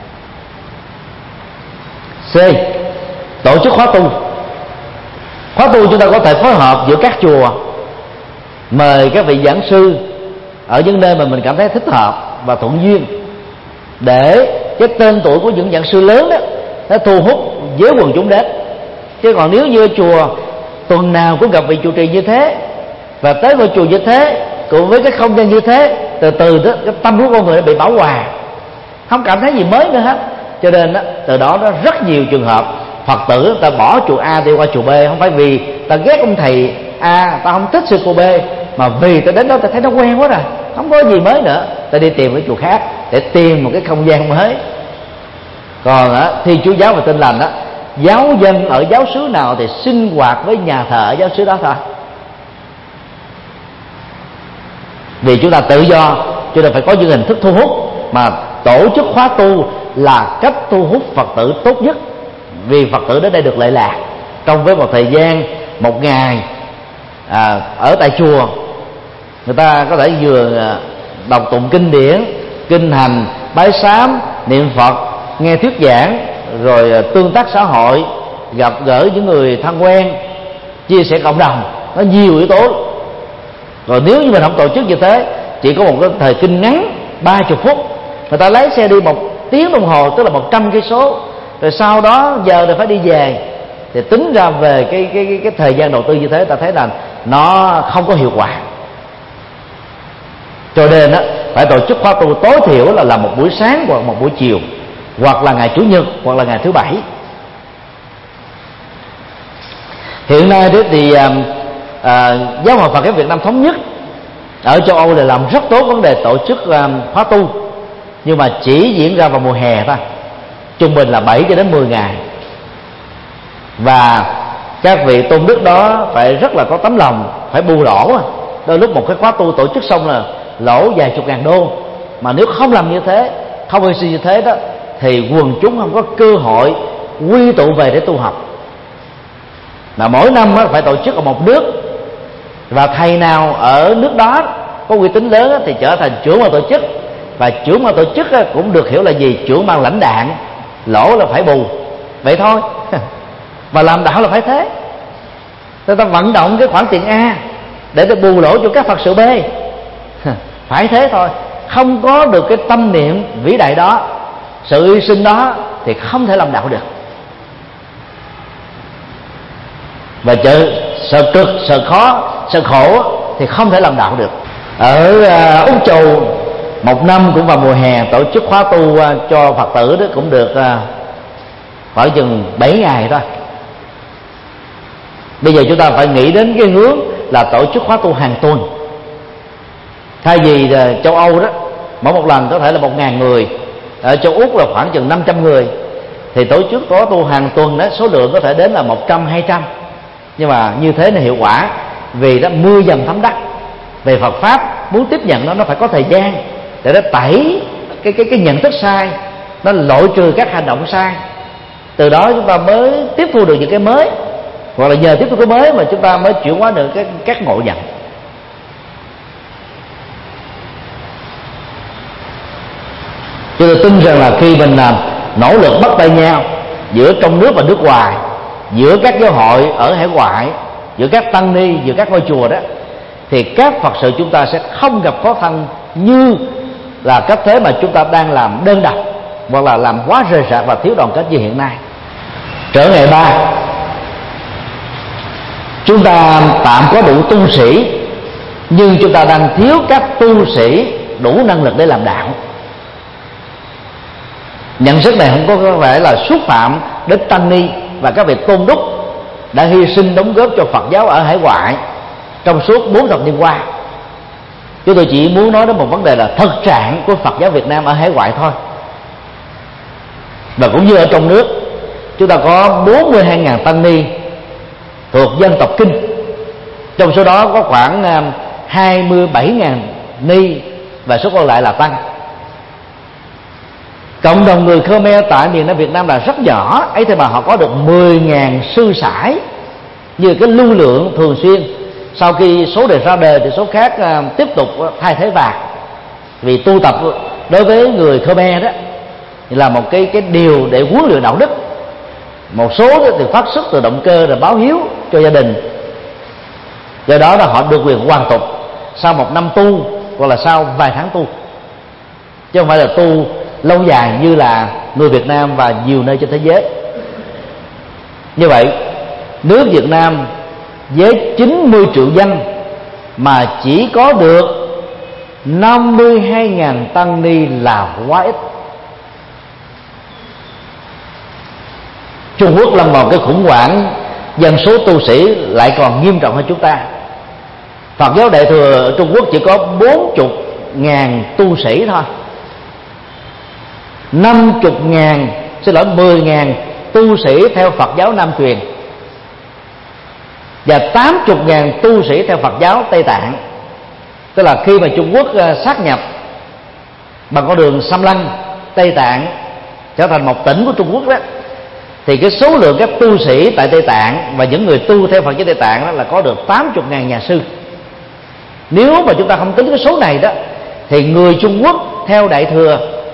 C, tổ chức khóa tu. Khóa tu chúng ta có thể phối hợp giữa các chùa, mời các vị giảng sư ở những nơi mà mình cảm thấy thích hợp và thuận duyên, để cái tên tuổi của những giảng sư lớn đó nó thu hút giới quần chúng đến. Chứ còn nếu như chùa tuần nào cũng gặp vị trụ trì như thế, và tới ngôi chùa như thế, cùng với cái không gian như thế, từ từ đó cái tâm của con người nó bị bảo hòa, không cảm thấy gì mới nữa hết. Cho nên đó, từ đó nó rất nhiều trường hợp Phật tử ta bỏ chùa A đi qua chùa B, không phải vì ta ghét ông thầy A, ta không thích sư cô B, mà vì ta đến đó ta thấy nó quen quá rồi, không có gì mới nữa, ta đi tìm cái chùa khác để tìm một cái không gian mới. Còn á, Thiên Chúa giáo và Tin Lành đó, giáo dân ở giáo xứ nào thì sinh hoạt với nhà thờ ở giáo xứ đó thôi. Vì chúng ta tự do cho nên phải có những hình thức thu hút, mà tổ chức khóa tu là cách thu hút Phật tử tốt nhất. Vì Phật tử đến đây được lệ lạc trong với một thời gian một ngày à, ở tại chùa, người ta có thể vừa đọc tụng kinh điển, kinh hành, bái sám, niệm Phật, nghe thuyết giảng, rồi tương tác xã hội, gặp gỡ những người thân quen, chia sẻ cộng đồng, nó nhiều yếu tố. Rồi nếu như mình không tổ chức như thế, chỉ có một cái thời kinh ngắn ba chục phút, người ta lấy xe đi một tiếng đồng hồ, tức là một trăm cây số, rồi sau đó giờ thì phải đi về, thì tính ra về cái cái cái, cái thời gian đầu tư như thế, ta thấy là nó không có hiệu quả. Cho nên á, phải tổ chức khóa tu tối thiểu là làm một buổi sáng hoặc một buổi chiều, hoặc là ngày chủ nhật hoặc là ngày thứ bảy. Hiện nay đó thì à, à, giáo hội Phật giáo Việt Nam thống nhất Ở châu Âu là làm rất tốt vấn đề tổ chức khóa tu, nhưng mà chỉ diễn ra vào mùa hè thôi, trung bình là bảy cho đến mười ngày. Và các vị tôn đức đó phải rất là có tấm lòng, phải bù lỗ. Đôi lúc một cái khóa tu tổ chức xong là lỗ vài chục ngàn đô. Mà nếu không làm như thế, không hy sinh như thế đó, thì quần chúng không có cơ hội quy tụ về để tu học. Mà mỗi năm phải tổ chức ở một nước, và thầy nào ở nước đó có uy tín lớn thì trở thành trưởng ban tổ chức. Và trưởng ban tổ chức cũng được hiểu là gì? Trưởng ban lãnh đạn. Lỗ là phải bù, vậy thôi. Và làm đạo là phải thế. Người ta vận động cái khoản tiền A để ta bù lỗ cho các Phật sự B. Phải thế thôi. Không có được cái tâm niệm vĩ đại đó, sự hy sinh đó, thì không thể làm đạo được. Và chợ sợ cực, sợ khó, sợ khổ thì không thể làm đạo được. Ở uh, Úc Châu, một năm cũng vào mùa hè tổ chức khóa tu uh, cho Phật tử đó cũng được uh, khoảng chừng bảy ngày thôi. Bây giờ chúng ta phải nghĩ đến cái hướng là tổ chức khóa tu hàng tuần. Thay vì uh, châu Âu đó mỗi một lần có thể là một ngàn người, ở châu Úc là khoảng chừng năm trăm người, thì tổ chức khóa tu hàng tuần đó số lượng có thể đến là một trăm, hai trăm. Nhưng mà như thế là hiệu quả, vì đó mưa dầm thấm đất. Về Phật pháp muốn tiếp nhận nó nó phải có thời gian để nó tẩy cái cái cái nhận thức sai, nó loại trừ các hành động sai. Từ đó chúng ta mới tiếp thu được những cái mới, hoặc là nhờ tiếp thu cái mới mà chúng ta mới chuyển hóa được các các ngộ nhận. Chúng tôi tin rằng là khi mình làm nỗ lực bắt tay nhau giữa trong nước và nước ngoài, giữa các giáo hội ở hải ngoại, giữa các tăng ni, giữa các ngôi chùa đó, thì các Phật sự chúng ta sẽ không gặp khó khăn như là cách thế mà chúng ta đang làm đơn độc, hoặc là làm quá rời rạc và thiếu đoàn kết như hiện nay. Trở ngày ba, chúng ta tạm có đủ tu sĩ, nhưng chúng ta đang thiếu các tu sĩ đủ năng lực để làm đạo. Nhận thức này không có vẻ là xúc phạm đến tăng ni và các vị tôn đúc đã hy sinh đóng góp cho Phật giáo ở hải ngoại trong suốt bốn thập niên qua. Chúng tôi chỉ muốn nói đến một vấn đề là thực trạng của Phật giáo Việt Nam ở hải ngoại thôi. Và cũng như ở trong nước, chúng ta có bốn mươi hai nghìn tăng ni thuộc dân tộc Kinh. Trong số đó có khoảng hai mươi bảy nghìn ni và số còn lại là tăng. Cộng đồng người Khmer tại miền Nam Việt Nam là rất nhỏ, ấy thế mà họ có được mười nghìn sư sãi, như cái lưu lượng thường xuyên. Sau khi số này ra đời thì số khác uh, tiếp tục thay thế vào. Vì tu tập đối với người Khmer đó là một cái cái điều để huấn luyện đạo đức. Một số thì phát xuất từ động cơ là báo hiếu cho gia đình, do đó là họ được quyền hoàn tục sau một năm tu hoặc là sau vài tháng tu, chứ không phải là tu lâu dài như là người Việt Nam và nhiều nơi trên thế giới. Như vậy, nước Việt Nam với chín mươi triệu dân mà chỉ có được năm mươi hai nghìn tăng ni là quá ít. Trung Quốc lâm vào cái khủng hoảng dân số tu sĩ lại còn nghiêm trọng hơn chúng ta. Phật giáo Đại thừa ở Trung Quốc chỉ có bốn mươi nghìn tu sĩ thôi, năm mươi nghìn, xin lỗi mười nghìn tu sĩ theo Phật giáo Nam truyền, và tám mươi nghìn tu sĩ theo Phật giáo Tây Tạng. Tức là khi mà Trung Quốc sát nhập bằng con đường Xăm Lăng, Tây Tạng trở thành một tỉnh của Trung Quốc đó, thì cái số lượng các tu sĩ tại Tây Tạng và những người tu theo Phật giáo Tây Tạng đó là có được tám mươi nghìn nhà sư. Nếu mà chúng ta không tính cái số này đó, thì người Trung Quốc theo Đại thừa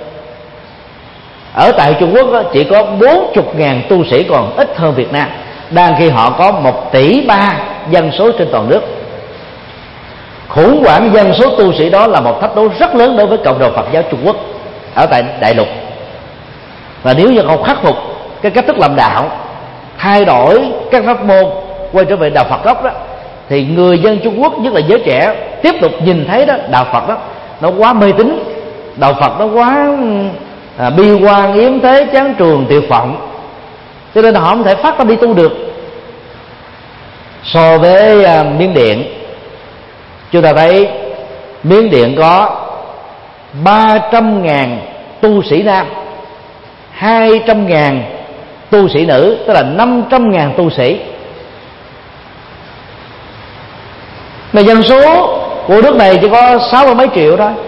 ở tại Trung Quốc đó, chỉ có bốn mươi nghìn tu sĩ, còn ít hơn Việt Nam, đang khi họ có một tỷ ba dân số trên toàn nước. Khủng hoảng dân số tu sĩ đó là một thách đố rất lớn đối với cộng đồng Phật giáo Trung Quốc ở tại đại lục. Và nếu như không khắc phục cái cách thức làm đạo, thay đổi các pháp môn, quay trở về đạo Phật gốc đó, thì người dân Trung Quốc, nhất là giới trẻ, tiếp tục nhìn thấy đó đạo Phật đó nó quá mê tín, đạo Phật nó quá à, bi quan, yếm thế, chán trường, tuyệt vọng, cho nên họ không thể phát tâm đi tu được. So với à, Miến Điện, chúng ta thấy Miến Điện có ba trăm ngàn tu sĩ nam, hai trăm ngàn tu sĩ nữ, tức là năm trăm ngàn tu sĩ. Mà dân số của nước này chỉ có sáu mươi mấy triệu thôi,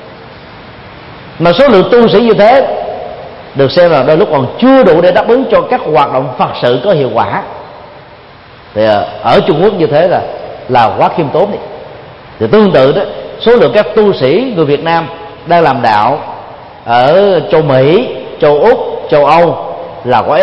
mà số lượng tu sĩ như thế được xem là đôi lúc còn chưa đủ để đáp ứng cho các hoạt động Phật sự có hiệu quả. Thì ở Trung Quốc như thế là là quá khiêm tốn đi. Thì tương tự đó, số lượng các tu sĩ người Việt Nam đang làm đạo ở châu Mỹ, châu Úc, châu Âu là quá ít.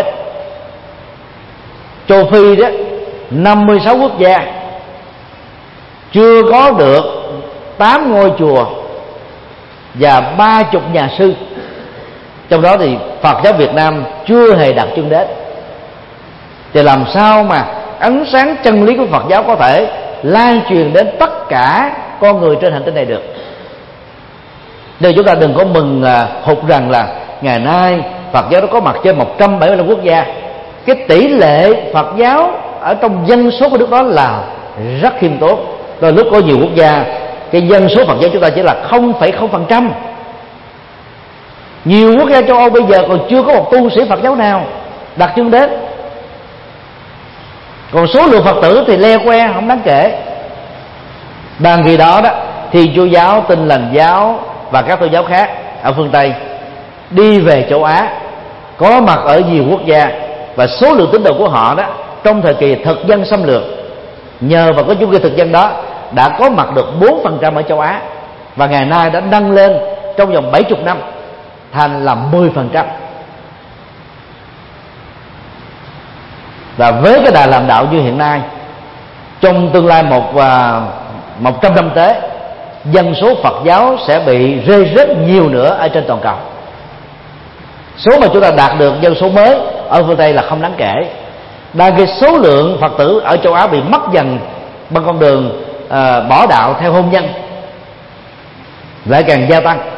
Châu Phi đó, năm mươi sáu quốc gia chưa có được tám ngôi chùa và ba chục nhà sư. Trong đó thì Phật giáo Việt Nam chưa hề đặt chân đến. Thì làm sao mà ánh sáng chân lý của Phật giáo có thể lan truyền đến tất cả con người trên hành tinh này được? Nên chúng ta đừng có mừng à, hụt rằng là ngày nay Phật giáo nó có mặt trên một trăm bảy mươi lăm quốc gia. Cái tỷ lệ Phật giáo ở trong dân số của nước đó là rất khiêm tốn. Rồi lúc có nhiều quốc gia cái dân số Phật giáo chúng ta chỉ là không phẩy không phần trăm. Nhiều quốc gia châu Âu bây giờ còn chưa có một tu sĩ Phật giáo nào đặt chân đến. Còn số lượng Phật tử thì le que không đáng kể. Bằng kỳ đó đó, Thiên Chúa giáo, Tin Lành giáo và các tôn giáo khác ở phương Tây đi về châu Á, có mặt ở nhiều quốc gia, và số lượng tín đồ của họ đó trong thời kỳ thực dân xâm lược, nhờ vào cái chu kỳ thực dân đó đã có mặt được bốn phần trăm ở châu Á, và ngày nay đã nâng lên trong vòng bảy mươi năm thành là mười phần trăm. Và với cái đà làm đạo như hiện nay, trong tương lai một và một trăm năm tới, dân số Phật giáo sẽ bị rơi rất nhiều nữa ở trên toàn cầu. Số mà chúng ta đạt được dân số mới ở phương Tây là không đáng kể, đang cái số lượng Phật tử ở châu Á bị mất dần bằng con đường à, bỏ đạo theo hôn nhân lại càng gia tăng.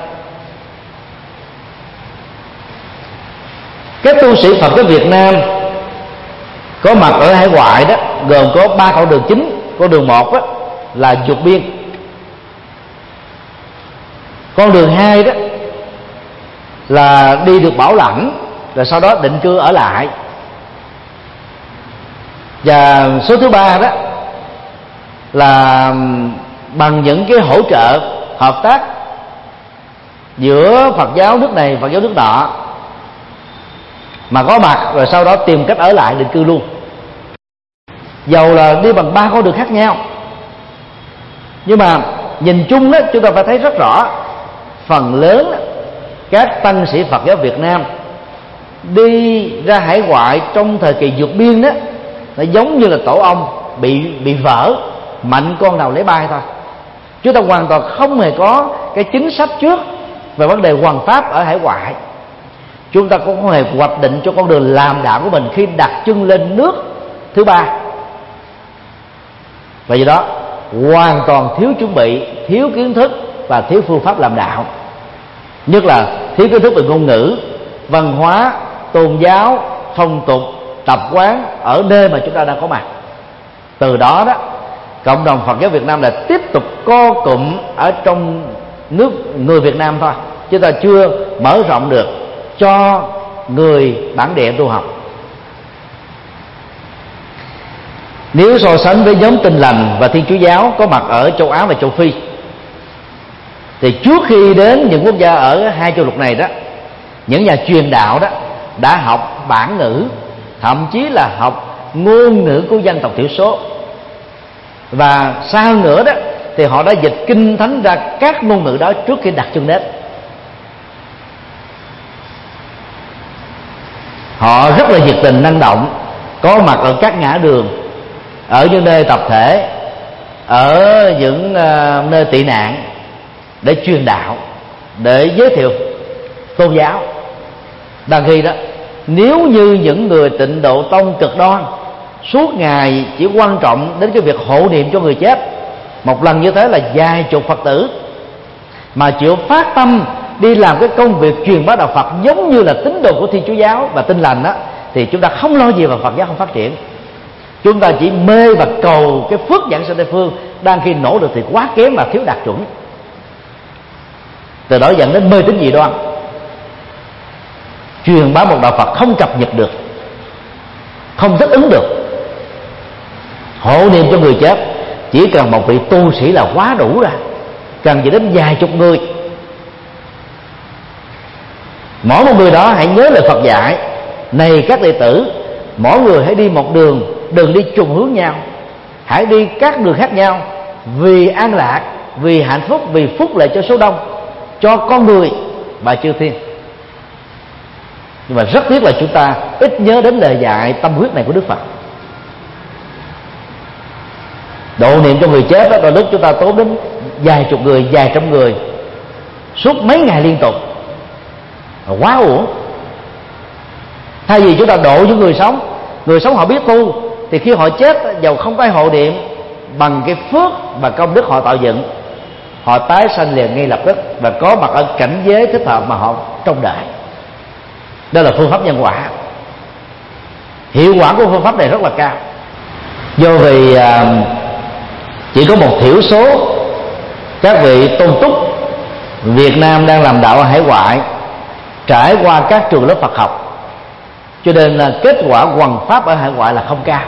Các tu sĩ Phật giáo Việt Nam có mặt ở hải ngoại đó gồm có ba con đường chính. Con đường một đó là vượt biên, con đường hai đó là đi được bảo lãnh rồi sau đó định cư ở lại, và số thứ ba đó là bằng những cái hỗ trợ hợp tác giữa Phật giáo nước này, Phật giáo nước nọ, mà có mặt rồi sau đó tìm cách ở lại định cư luôn. Dầu là đi bằng ba con đường khác nhau, nhưng mà nhìn chung đó chúng ta phải thấy rất rõ, phần lớn các tăng sĩ Phật giáo Việt Nam đi ra hải ngoại trong thời kỳ vượt biên đó, nó giống như là tổ ong bị bị vỡ, mạnh con nào lấy bay thôi. Chúng ta hoàn toàn không hề có cái chính sách trước về vấn đề hoằng pháp ở hải ngoại. Chúng ta cũng không hề hoạch định cho con đường làm đạo của mình khi đặt chân lên nước thứ ba. Và do đó hoàn toàn thiếu chuẩn bị, thiếu kiến thức và thiếu phương pháp làm đạo, nhất là thiếu kiến thức về ngôn ngữ, văn hóa, tôn giáo, phong tục, tập quán ở nơi mà chúng ta đang có mặt. Từ đó đó, cộng đồng Phật giáo Việt Nam là tiếp tục co cụm ở trong nước người Việt Nam thôi, chúng ta chưa mở rộng được cho người bản địa tu học. Nếu so sánh với nhóm Tin Lành và Thiên Chúa giáo có mặt ở châu Á và châu Phi, thì trước khi đến những quốc gia ở hai châu lục này đó, những nhà truyền đạo đó đã học bản ngữ, thậm chí là học ngôn ngữ của dân tộc thiểu số, và sau nữa đó thì họ đã dịch kinh thánh ra các ngôn ngữ đó trước khi đặt chân đến. Họ rất là nhiệt tình, năng động, có mặt ở các ngã đường, ở những nơi tập thể, ở những uh, nơi tị nạn để truyền đạo, để giới thiệu tôn giáo. Đang khi đó, nếu như những người Tịnh Độ Tông cực đoan suốt ngày chỉ quan trọng đến cái việc hộ niệm cho người chết, một lần như thế là vài chục Phật tử, mà chịu phát tâm đi làm cái công việc truyền bá đạo Phật giống như là tín đồ của Thiên Chúa giáo và Tin Lành đó, thì chúng ta không lo gì mà Phật giáo không phát triển. Chúng ta chỉ mê và cầu cái phước giảng sanh Tây phương, đang khi nỗ lực thì quá kém và thiếu đạt chuẩn. từ đó dẫn đến mê tín dị đoan, truyền bá một đạo Phật không cập nhật được, không thích ứng được. Hộ niệm cho người chết chỉ cần một vị tu sĩ là quá đủ rồi, cần gì đến vài chục người. Mỗi một người đó hãy nhớ lời Phật dạy: này các đệ tử, mỗi người hãy đi một đường, đừng đi trùng hướng nhau, hãy đi các đường khác nhau, vì an lạc, vì hạnh phúc, vì phúc lợi cho số đông, cho con người và chư thiên. Nhưng mà rất tiếc là chúng ta ít nhớ đến lời dạy tâm huyết này của Đức Phật. Độ niệm cho người chết đó, đôi lúc chúng ta tốn đến vài chục người, vài trăm người suốt mấy ngày liên tục, quá uổng. Thay vì chúng ta độ những người sống, người sống họ biết tu, thì khi họ chết, dầu không có ai hộ niệm, bằng cái phước và công đức họ tạo dựng, họ tái sanh liền ngay lập tức và có mặt ở cảnh giới thích hợp mà họ trông đợi. Đó là phương pháp nhân quả. Hiệu quả của phương pháp này rất là cao. Do vì à, chỉ có một thiểu số các vị tôn túc Việt Nam đang làm đạo ở hải ngoại, trải qua các trường lớp Phật học, cho nên là kết quả hoằng pháp ở hải ngoại là không cao.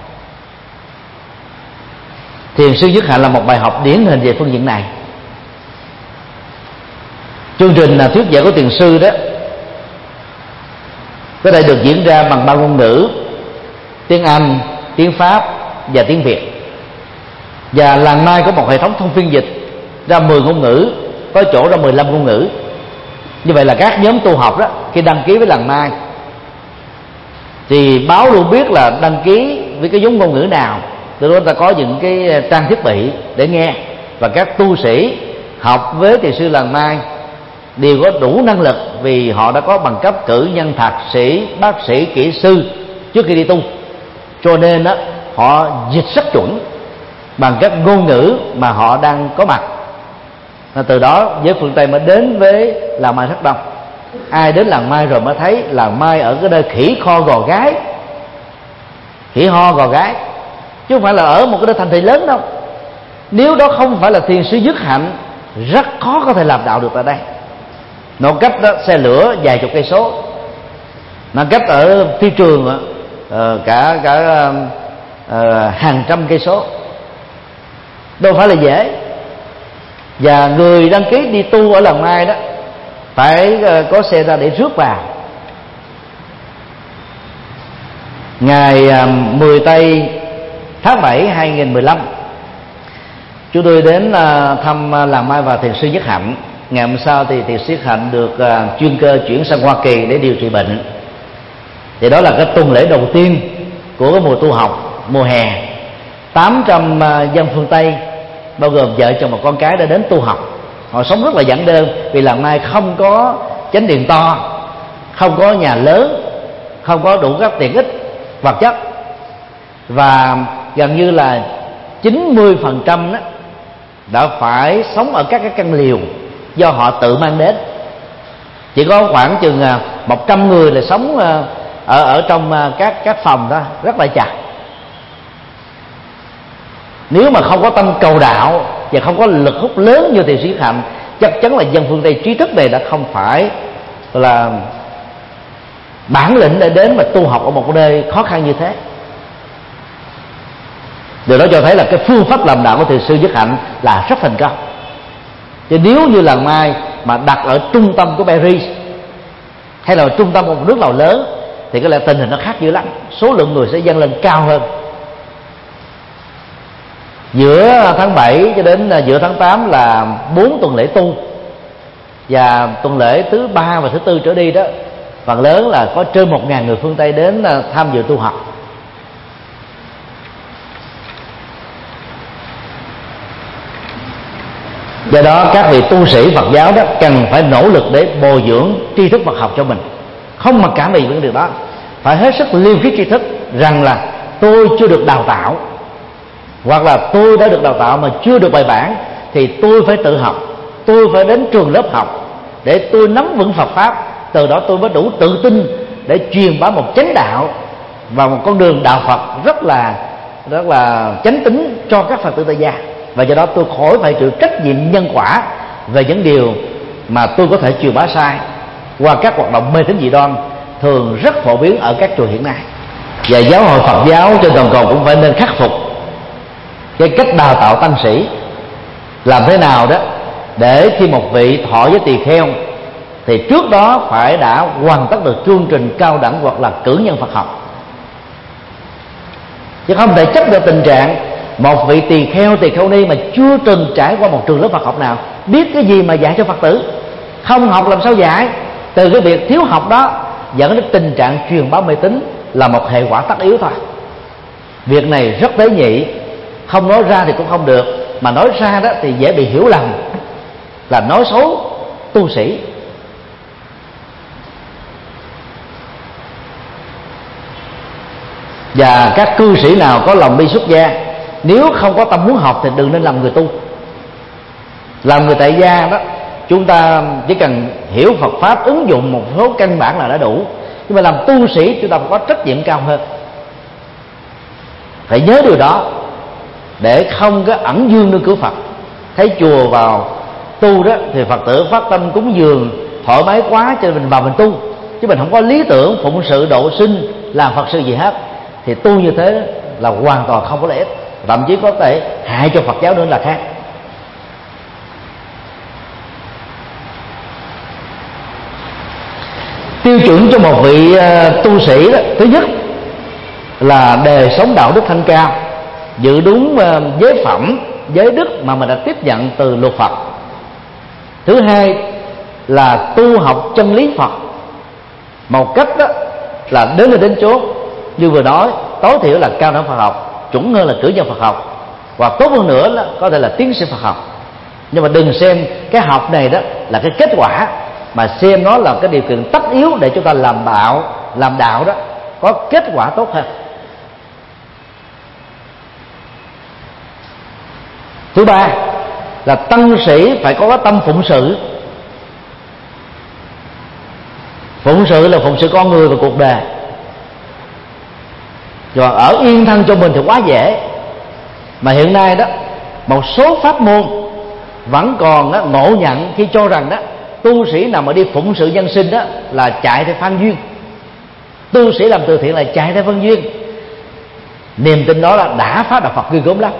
Thiền sư Nhất Hạnh là một bài học điển hình về phương diện này. Chương trình là thuyết giảng của thiền sư đó có thể được diễn ra bằng ba ngôn ngữ: tiếng Anh, tiếng Pháp và tiếng Việt. Và làng Mai có một hệ thống thông phiên dịch ra mười ngôn ngữ, có chỗ ra mười lăm ngôn ngữ. Như vậy là các nhóm tu học đó, khi đăng ký với làng Mai thì báo luôn biết là đăng ký với cái giống ngôn ngữ nào. Từ đó ta có những cái trang thiết bị để nghe, và các tu sĩ học với thiền sư làng Mai đều có đủ năng lực, vì họ đã có bằng cấp cử nhân, thạc sĩ, bác sĩ, kỹ sư trước khi đi tu. Cho nên đó, họ dịch rất chuẩn bằng các ngôn ngữ mà họ đang có mặt. Và từ đó giới phương Tây mới đến với làng Mai rất đông. Ai đến làng Mai rồi mới thấy làng Mai ở cái nơi khỉ kho gò gái, khỉ ho gò gái, chứ không phải là ở một cái nơi thành thị lớn đâu. Nếu đó không phải là thiền sư Nhất Hạnh, rất khó có thể làm đạo được tại đây. Nó cách đó xe lửa vài chục cây số, nó cách ở phi trường cả cả uh, hàng trăm cây số, đâu phải là dễ. Và người đăng ký đi tu ở làng Mai đó phải uh, có xe ra để rước vào. Ngày uh, mười tây tháng bảy hai nghìn mười lăm, chúng tôi đến uh, thăm uh, làng Mai và thiền sư Nhất Hạnh. Ngày hôm sau thì thiền sư Nhất Hạnh được uh, chuyên cơ chuyển sang Hoa Kỳ để điều trị bệnh. Thì đó là cái tuần lễ đầu tiên của cái mùa tu học, mùa hè. tám trăm uh, dân phương Tây bao gồm vợ chồng và con cái đã đến tu học. Họ sống rất là giản đơn, vì làng Mai không có chánh điện to, không có nhà lớn, không có đủ các tiện ích vật chất, và gần như là chín mươi phần trăm đó đã phải sống ở các cái căn liều do họ tự mang đến. Chỉ có khoảng chừng một trăm người là sống ở ở trong các các phòng đó, rất là chặt. Nếu mà không có tâm cầu đạo và không có lực hút lớn như thiền sư Nhất Hạnh, chắc chắn là dân phương Tây trí thức này đã không phải là bản lĩnh để đến mà tu học ở một nơi khó khăn như thế. Điều đó cho thấy là cái phương pháp làm đạo của thiền sư Nhất Hạnh là rất thành công. Chứ nếu như làng Mai mà đặt ở trung tâm của Paris hay là trung tâm của một nước nào lớn thì có lẽ tình hình nó khác dữ lắm, số lượng người sẽ dâng lên cao hơn. Giữa tháng bảy cho đến giữa tháng tám là bốn tuần lễ tu, và tuần lễ thứ ba và thứ tư trở đi đó, phần lớn là có trên một ngàn người phương Tây đến tham dự tu học. Do đó các vị tu sĩ Phật giáo đó cần phải nỗ lực để bồi dưỡng tri thức Phật học cho mình, không mặc cảm về những điều đó. Phải hết sức liêm khiết tri thức rằng là tôi chưa được đào tạo, hoặc là tôi đã được đào tạo mà chưa được bài bản, thì tôi phải tự học, tôi phải đến trường lớp học để tôi nắm vững Phật pháp. Từ đó tôi mới đủ tự tin để truyền bá một chánh đạo và một con đường đạo Phật rất là rất là chánh tín cho các Phật tử tại gia. Và do đó tôi khỏi phải chịu trách nhiệm nhân quả về những điều mà tôi có thể truyền bá sai qua các hoạt động mê tín dị đoan thường rất phổ biến ở các chùa hiện nay. Và giáo hội Phật giáo trên toàn cầu cũng phải nên khắc phục cái cách đào tạo tăng sĩ, làm thế nào đó để khi một vị thọ với tỳ kheo thì trước đó phải đã hoàn tất được chương trình cao đẳng hoặc là cử nhân Phật học, chứ không thể chấp được tình trạng một vị tỳ kheo tỳ kheo ni mà chưa từng trải qua một trường lớp Phật học nào, biết cái gì mà dạy cho Phật tử, không học làm sao dạy. Từ cái việc thiếu học đó dẫn đến tình trạng truyền bá mê tín là một hệ quả tất yếu thôi. Việc này rất tế nhị, không nói ra thì cũng không được, mà nói ra đó thì dễ bị hiểu lầm là nói xấu tu sĩ. Và các cư sĩ nào có lòng đi xuất gia, nếu không có tâm muốn học thì đừng nên làm người tu. Làm người tại gia đó, chúng ta chỉ cần hiểu Phật pháp, ứng dụng một số căn bản là đã đủ. Nhưng mà làm tu sĩ chúng ta phải có trách nhiệm cao hơn. Phải nhớ điều đó để không có ẩn dương nơi cửa Phật. Thấy chùa vào tu đó thì Phật tử phát tâm cúng dường thoải mái quá cho nên mình vào mình tu, chứ mình không có lý tưởng phụng sự độ sinh làm Phật sư gì hết, thì tu như thế là hoàn toàn không có lợi ích, thậm chí có thể hại cho Phật giáo nữa là khác. Tiêu chuẩn cho một vị tu sĩ đó, thứ nhất là đời sống đạo đức thanh cao, giữ đúng giới phẩm, giới đức mà mình đã tiếp nhận từ luật Phật. Thứ hai là tu học chân lý Phật một cách đó là đến nơi đến chốn, như vừa nói, tối thiểu là cao đẳng Phật học, chuẩn hơn là cử nhân Phật học, và tốt hơn nữa là có thể là tiến sĩ Phật học. Nhưng mà đừng xem cái học này đó là cái kết quả, mà xem nó là cái điều kiện tất yếu để chúng ta làm đạo, làm đạo đó có kết quả tốt hơn. Thứ ba là tăng sĩ phải có cái tâm phụng sự. Phụng sự là phụng sự con người và cuộc đời. Rồi ở yên thân cho mình thì quá dễ, mà hiện nay đó một số pháp môn vẫn còn đó, ngộ nhận khi cho rằng đó tu sĩ nào mà đi phụng sự nhân sinh đó là chạy theo phan duyên, tu sĩ làm từ thiện là chạy theo phan duyên. Niềm tin đó là đã phá đạo Phật ghê gớm lắm.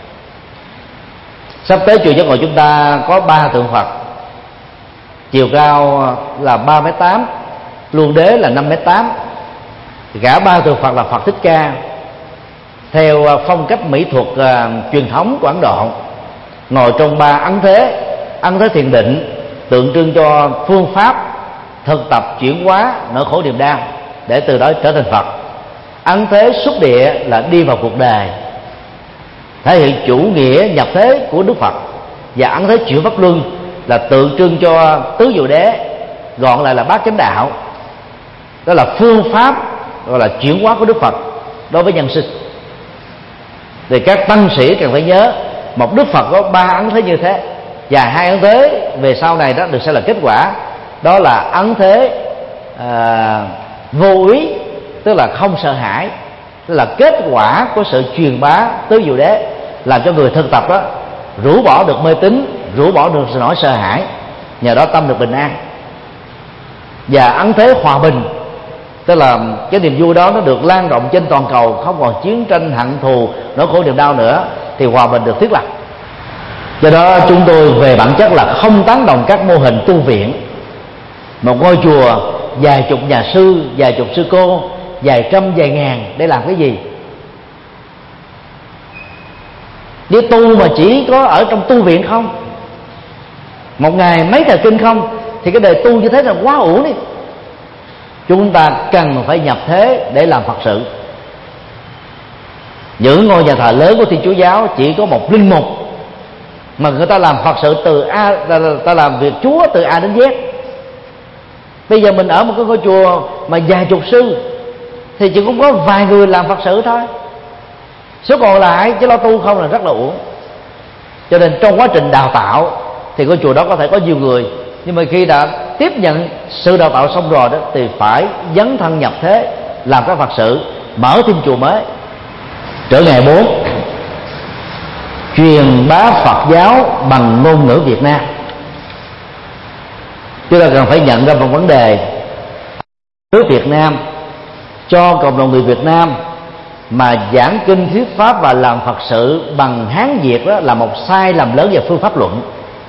Sắp tới chùa Giác Ngộ chúng ta có ba tượng Phật, chiều cao là ba mét tám, luân đế là năm mét tám. Cả ba tượng Phật là Phật Thích Ca theo phong cách mỹ thuật uh, truyền thống của Ấn Độ, ngồi trong ba ấn thế. Ấn thế thiền định tượng trưng cho phương pháp thực tập chuyển hóa nỗi khổ niềm đau để từ đó trở thành Phật. Ấn thế xuất địa là đi vào cuộc đời, thể hiện chủ nghĩa nhập thế của Đức Phật. Và ấn thế chuyển pháp luân là tượng trưng cho tứ diệu đế, gọn lại là bát chánh đạo. Đó là phương pháp gọi là chuyển hóa của Đức Phật đối với nhân sinh. Thì các tăng sĩ cần phải nhớ, một Đức Phật có ba ấn thế như thế, và hai ấn thế về sau này đó được sẽ là kết quả. Đó là ấn thế à, vô ý, tức là không sợ hãi, tức là kết quả của sự truyền bá tứ diệu đế, làm cho người thực tập đó rũ bỏ được mê tín, rũ bỏ được sự nỗi sợ hãi, nhờ đó tâm được bình an. Và ấn thế hòa bình, tức là cái niềm vui đó nó được lan rộng trên toàn cầu, không còn chiến tranh hận thù, nỗi khổ niềm đau nữa, thì hòa bình được thiết lập. Do đó chúng tôi về bản chất là không tán đồng các mô hình tu viện. Một ngôi chùa vài chục nhà sư, vài chục sư cô, vài trăm vài ngàn để làm cái gì? Nếu tu mà chỉ có ở trong tu viện không, một ngày mấy thời kinh không, thì cái đời tu như thế là quá uổng đi. Chúng ta cần phải nhập thế để làm Phật sự. Những ngôi nhà thờ lớn của Thiên Chúa giáo chỉ có một linh mục, mà người ta làm Phật sự từ A, ta, ta làm việc Chúa từ A đến Z. Bây giờ mình ở một cái ngôi chùa mà vài chục sư thì chỉ cũng có vài người làm Phật sự thôi, số còn lại chứ lo tu không là rất là uổng. Cho nên trong quá trình đào tạo thì ngôi chùa đó có thể có nhiều người, nhưng mà khi đã tiếp nhận sự đào tạo xong rồi đó thì phải dấn thân nhập thế, làm các Phật sự, mở thêm chùa mới. Trở ngày bốn, truyền bá Phật giáo bằng ngôn ngữ Việt Nam. Chúng ta cần phải nhận ra một vấn đề: nước Việt Nam cho cộng đồng người Việt Nam mà giảng kinh thuyết pháp và làm Phật sự bằng Hán Việt, đó là một sai lầm lớn về phương pháp luận.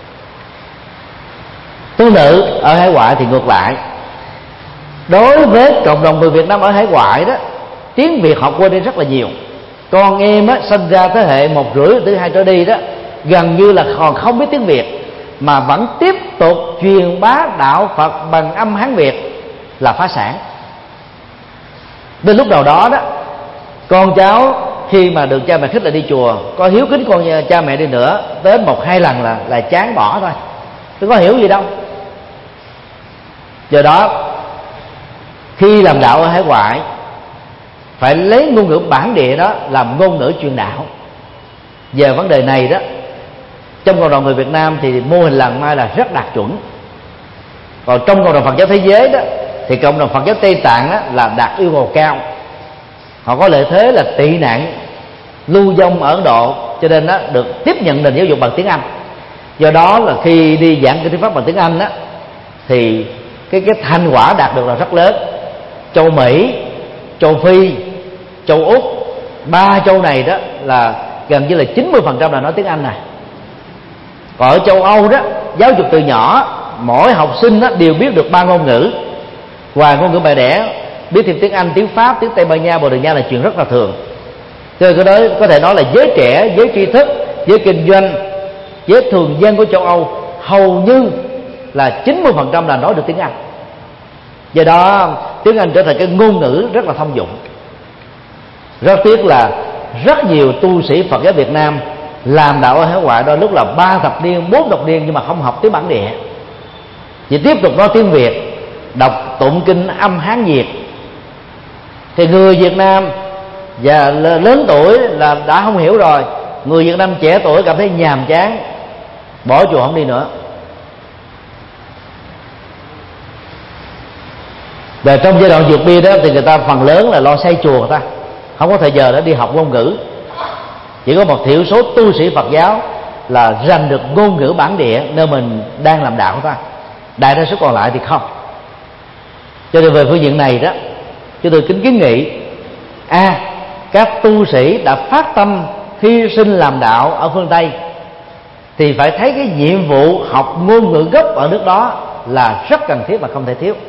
Tương tự ở hải ngoại thì ngược lại. Đối với cộng đồng người Việt Nam ở hải ngoại đó, tiếng Việt học qua đi rất là nhiều. Con em á, sinh ra thế hệ một rưỡi thứ hai trở đi đó, gần như là còn không biết tiếng Việt mà vẫn tiếp tục truyền bá đạo Phật bằng âm Hán Việt là phá sản. Đến lúc nào đó đó, con cháu khi mà được cha mẹ khích lệ đi chùa, có hiếu kính con cha mẹ đi nữa, đến một hai lần là là chán bỏ thôi, tôi có hiểu gì đâu. Do đó khi làm đạo ở hải ngoại phải lấy ngôn ngữ bản địa đó làm ngôn ngữ truyền đạo. Về vấn đề này đó, trong cộng đồng người Việt Nam thì mô hình làng Mai là rất đạt chuẩn. Còn trong cộng đồng Phật giáo thế giới đó thì cộng đồng Phật giáo Tây Tạng đó là đạt yêu cầu cao. Họ có lợi thế là tị nạn lưu vong ở Ấn Độ, cho nên đó được tiếp nhận nền giáo dục bằng tiếng Anh. Do đó là khi đi giảng kinh thuyết pháp bằng tiếng Anh đó thì cái cái thành quả đạt được là rất lớn. Châu Mỹ, châu Phi, châu Úc, ba châu này đó là gần như là chín mươi phần trăm là nói tiếng Anh này. Còn ở châu Âu đó, giáo dục từ nhỏ mỗi học sinh đó đều biết được ba ngôn ngữ. Ngoài ngôn ngữ mẹ đẻ, biết thêm tiếng Anh, tiếng Pháp, tiếng Tây Ban Nha, Bồ Đào Nha là chuyện rất là thường. Cho nên cái đó có thể nói là giới trẻ, giới tri thức, giới kinh doanh, giới thường dân của châu Âu hầu như là chín mươi phần trăm là nói được tiếng Anh. Do đó tiếng Anh trở thành cái ngôn ngữ rất là thông dụng. Rất tiếc là rất nhiều tu sĩ Phật giáo Việt Nam làm đạo ở hải ngoại đôi lúc là ba thập niên, bốn thập niên nhưng mà không học tiếng bản địa, chỉ tiếp tục nói tiếng Việt, đọc tụng kinh âm Hán Việt. Thì người Việt Nam và lớn tuổi là đã không hiểu rồi, người Việt Nam trẻ tuổi cảm thấy nhàm chán, bỏ chùa không đi nữa. Và trong giai đoạn vượt biên đó thì người ta phần lớn là lo xây chùa, người ta không có thời giờ để đi học ngôn ngữ. Chỉ có một thiểu số tu sĩ Phật giáo là rành được ngôn ngữ bản địa nơi mình đang làm đạo của ta, đại đa số còn lại thì không. Cho nên về phương diện này đó, chúng tôi kính kiến nghị a à, các tu sĩ đã phát tâm hy sinh làm đạo ở phương Tây thì phải thấy cái nhiệm vụ học ngôn ngữ gốc ở nước đó là rất cần thiết và không thể thiếu.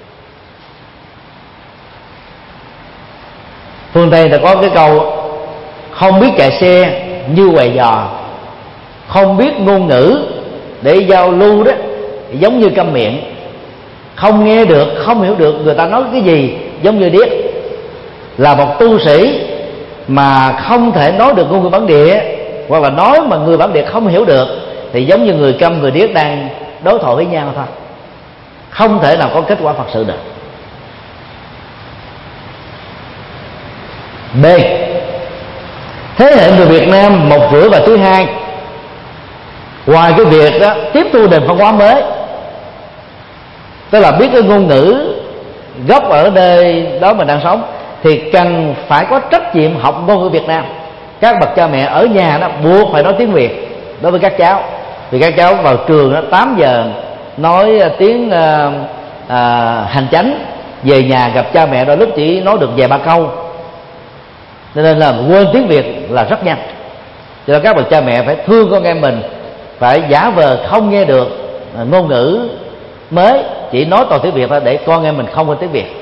Phương Tây đã có cái câu không biết chạy xe như quầy giò, không biết ngôn ngữ để giao lưu đó giống như câm miệng, không nghe được, không hiểu được người ta nói cái gì giống như điếc. Là một tu sĩ mà không thể nói được ngôn ngữ bản địa, hoặc là nói mà người bản địa không hiểu được, thì giống như người câm người điếc đang đối thoại với nhau thôi, không thể nào có kết quả Phật sự được. B. Thế hệ người Việt Nam một rưỡi và thứ hai, ngoài cái việc đó tiếp thu nền văn hóa mới, tức là biết cái ngôn ngữ gốc ở nơi đó mình đang sống, thì cần phải có trách nhiệm học ngôn ngữ Việt Nam. Các bậc cha mẹ ở nhà đó buộc phải nói tiếng Việt đối với các cháu, vì các cháu vào trường đó tám giờ nói tiếng uh, uh, hành chánh, về nhà gặp cha mẹ đôi lúc chỉ nói được vài ba câu, cho nên là quên tiếng Việt là rất nhanh. Cho nên các bậc cha mẹ phải thương con em mình, phải giả vờ không nghe được ngôn ngữ mới, chỉ nói toàn tiếng Việt ra để con em mình không quên tiếng Việt.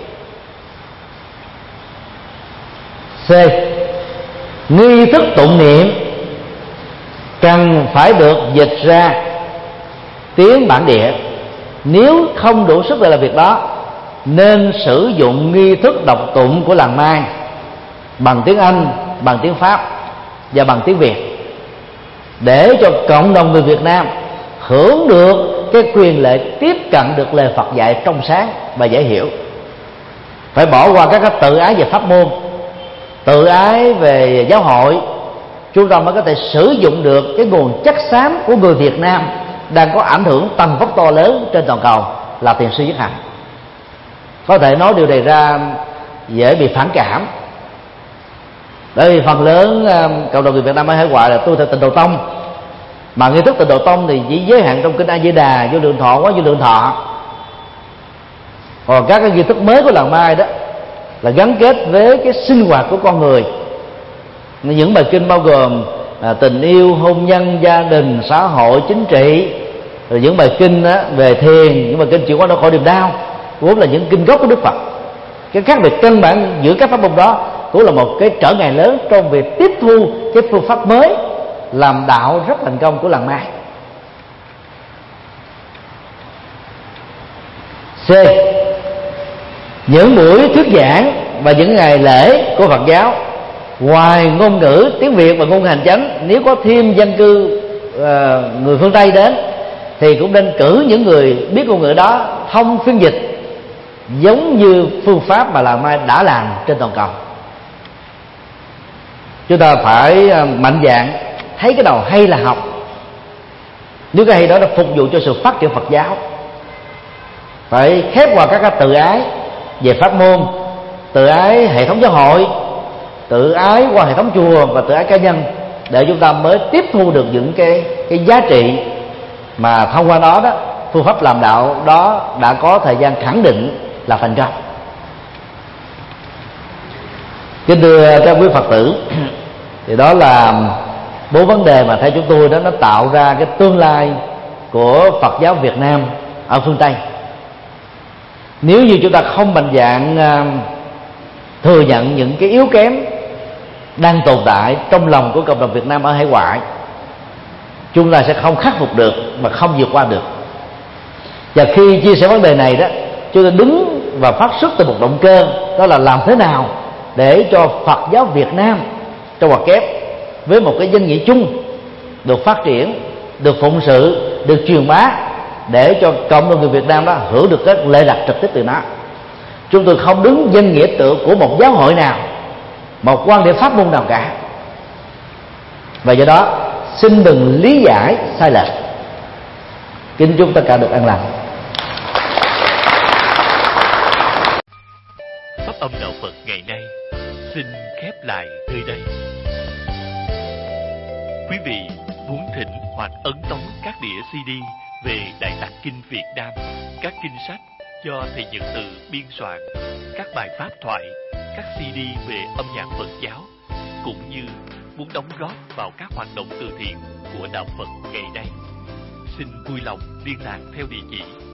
C. Nghi thức tụng niệm cần phải được dịch ra tiếng bản địa. Nếu không đủ sức để làm việc đó, nên sử dụng nghi thức đọc tụng của làng Mai bằng tiếng Anh, bằng tiếng Pháp và bằng tiếng Việt, để cho cộng đồng người Việt Nam hưởng được cái quyền lợi tiếp cận được lời Phật dạy trong sáng và dễ hiểu. Phải bỏ qua các cái tự ái về pháp môn, tự ái về giáo hội, chúng ta mới có thể sử dụng được cái nguồn chất xám của người Việt Nam đang có ảnh hưởng tầm vóc to lớn trên toàn cầu là Thiền sư Nhất Hạnh. Có thể nói điều này ra dễ bị phản cảm, bởi vì phần lớn cộng đồng người Việt Nam ở hải ngoại là tu theo Tịnh Độ Tông, mà nghi thức Tịnh Độ Tông thì chỉ giới hạn trong kinh A Di Đà, vô lượng thọ quá vô lượng thọ, Còn các cái nghi thức mới của làng Mai đó là gắn kết với cái sinh hoạt của con người. Những bài kinh bao gồm à, tình yêu, hôn nhân, gia đình, xã hội, chính trị, rồi những bài kinh á, về thiền, những bài kinh chuyển hóa đau khổ niềm đau, vốn là những kinh gốc của Đức Phật. Cái khác biệt căn bản giữa các pháp môn đó cũng là một cái trở ngại lớn trong việc tiếp thu cái phương pháp mới làm đạo rất thành công của làng Mai. C. Những buổi thuyết giảng và những ngày lễ của Phật giáo, ngoài ngôn ngữ tiếng Việt và ngôn ngữ hành chánh, nếu có thêm dân cư uh, người phương Tây đến thì cũng nên cử những người biết ngôn ngữ đó thông phiên dịch, giống như phương pháp mà làng Mai đã làm trên toàn cầu. Chúng ta phải mạnh dạn thấy cái đầu hay là học, nếu cái hay đó nó phục vụ cho sự phát triển Phật giáo. Phải khép qua các cái tự ái về pháp môn, tự ái hệ thống giáo hội, tự ái qua hệ thống chùa và tự ái cá nhân, để chúng ta mới tiếp thu được những cái cái giá trị mà thông qua đó đó phương pháp làm đạo đó đã có thời gian khẳng định là thành công. Kính thưa các quý Phật tử, thì đó là bốn vấn đề mà theo chúng tôi đó nó tạo ra cái tương lai của Phật giáo Việt Nam ở phương Tây. Nếu như chúng ta không mạnh dạn thừa nhận những cái yếu kém đang tồn tại trong lòng của cộng đồng Việt Nam ở hải ngoại, chúng ta sẽ không khắc phục được và không vượt qua được. Và khi chia sẻ vấn đề này đó, chúng ta đứng và phát xuất từ một động cơ, đó là làm thế nào để cho Phật giáo Việt Nam trong ngoặc kép với một cái danh nghĩa chung được phát triển, được phụng sự, được truyền bá, để cho cộng đồng người Việt Nam đó hưởng được các lệ lạc trực tiếp từ nó. Chúng tôi không đứng danh nghĩa tựa của một giáo hội nào, một quan điểm pháp môn nào cả, và do đó xin đừng lý giải sai lệch. Kính chúc tất cả được an lành. Pháp âm đạo Phật ngày nay xin khép lại nơi đây. Quý vị muốn thỉnh hoặc ấn tống các đĩa xê đê về Đại Tạng Kinh Việt Nam, các kinh sách do thầy Nhật Từ biên soạn, các bài pháp thoại, các xê đê về âm nhạc Phật giáo, cũng như muốn đóng góp vào các hoạt động từ thiện của đạo Phật ngày nay, xin vui lòng liên lạc theo địa chỉ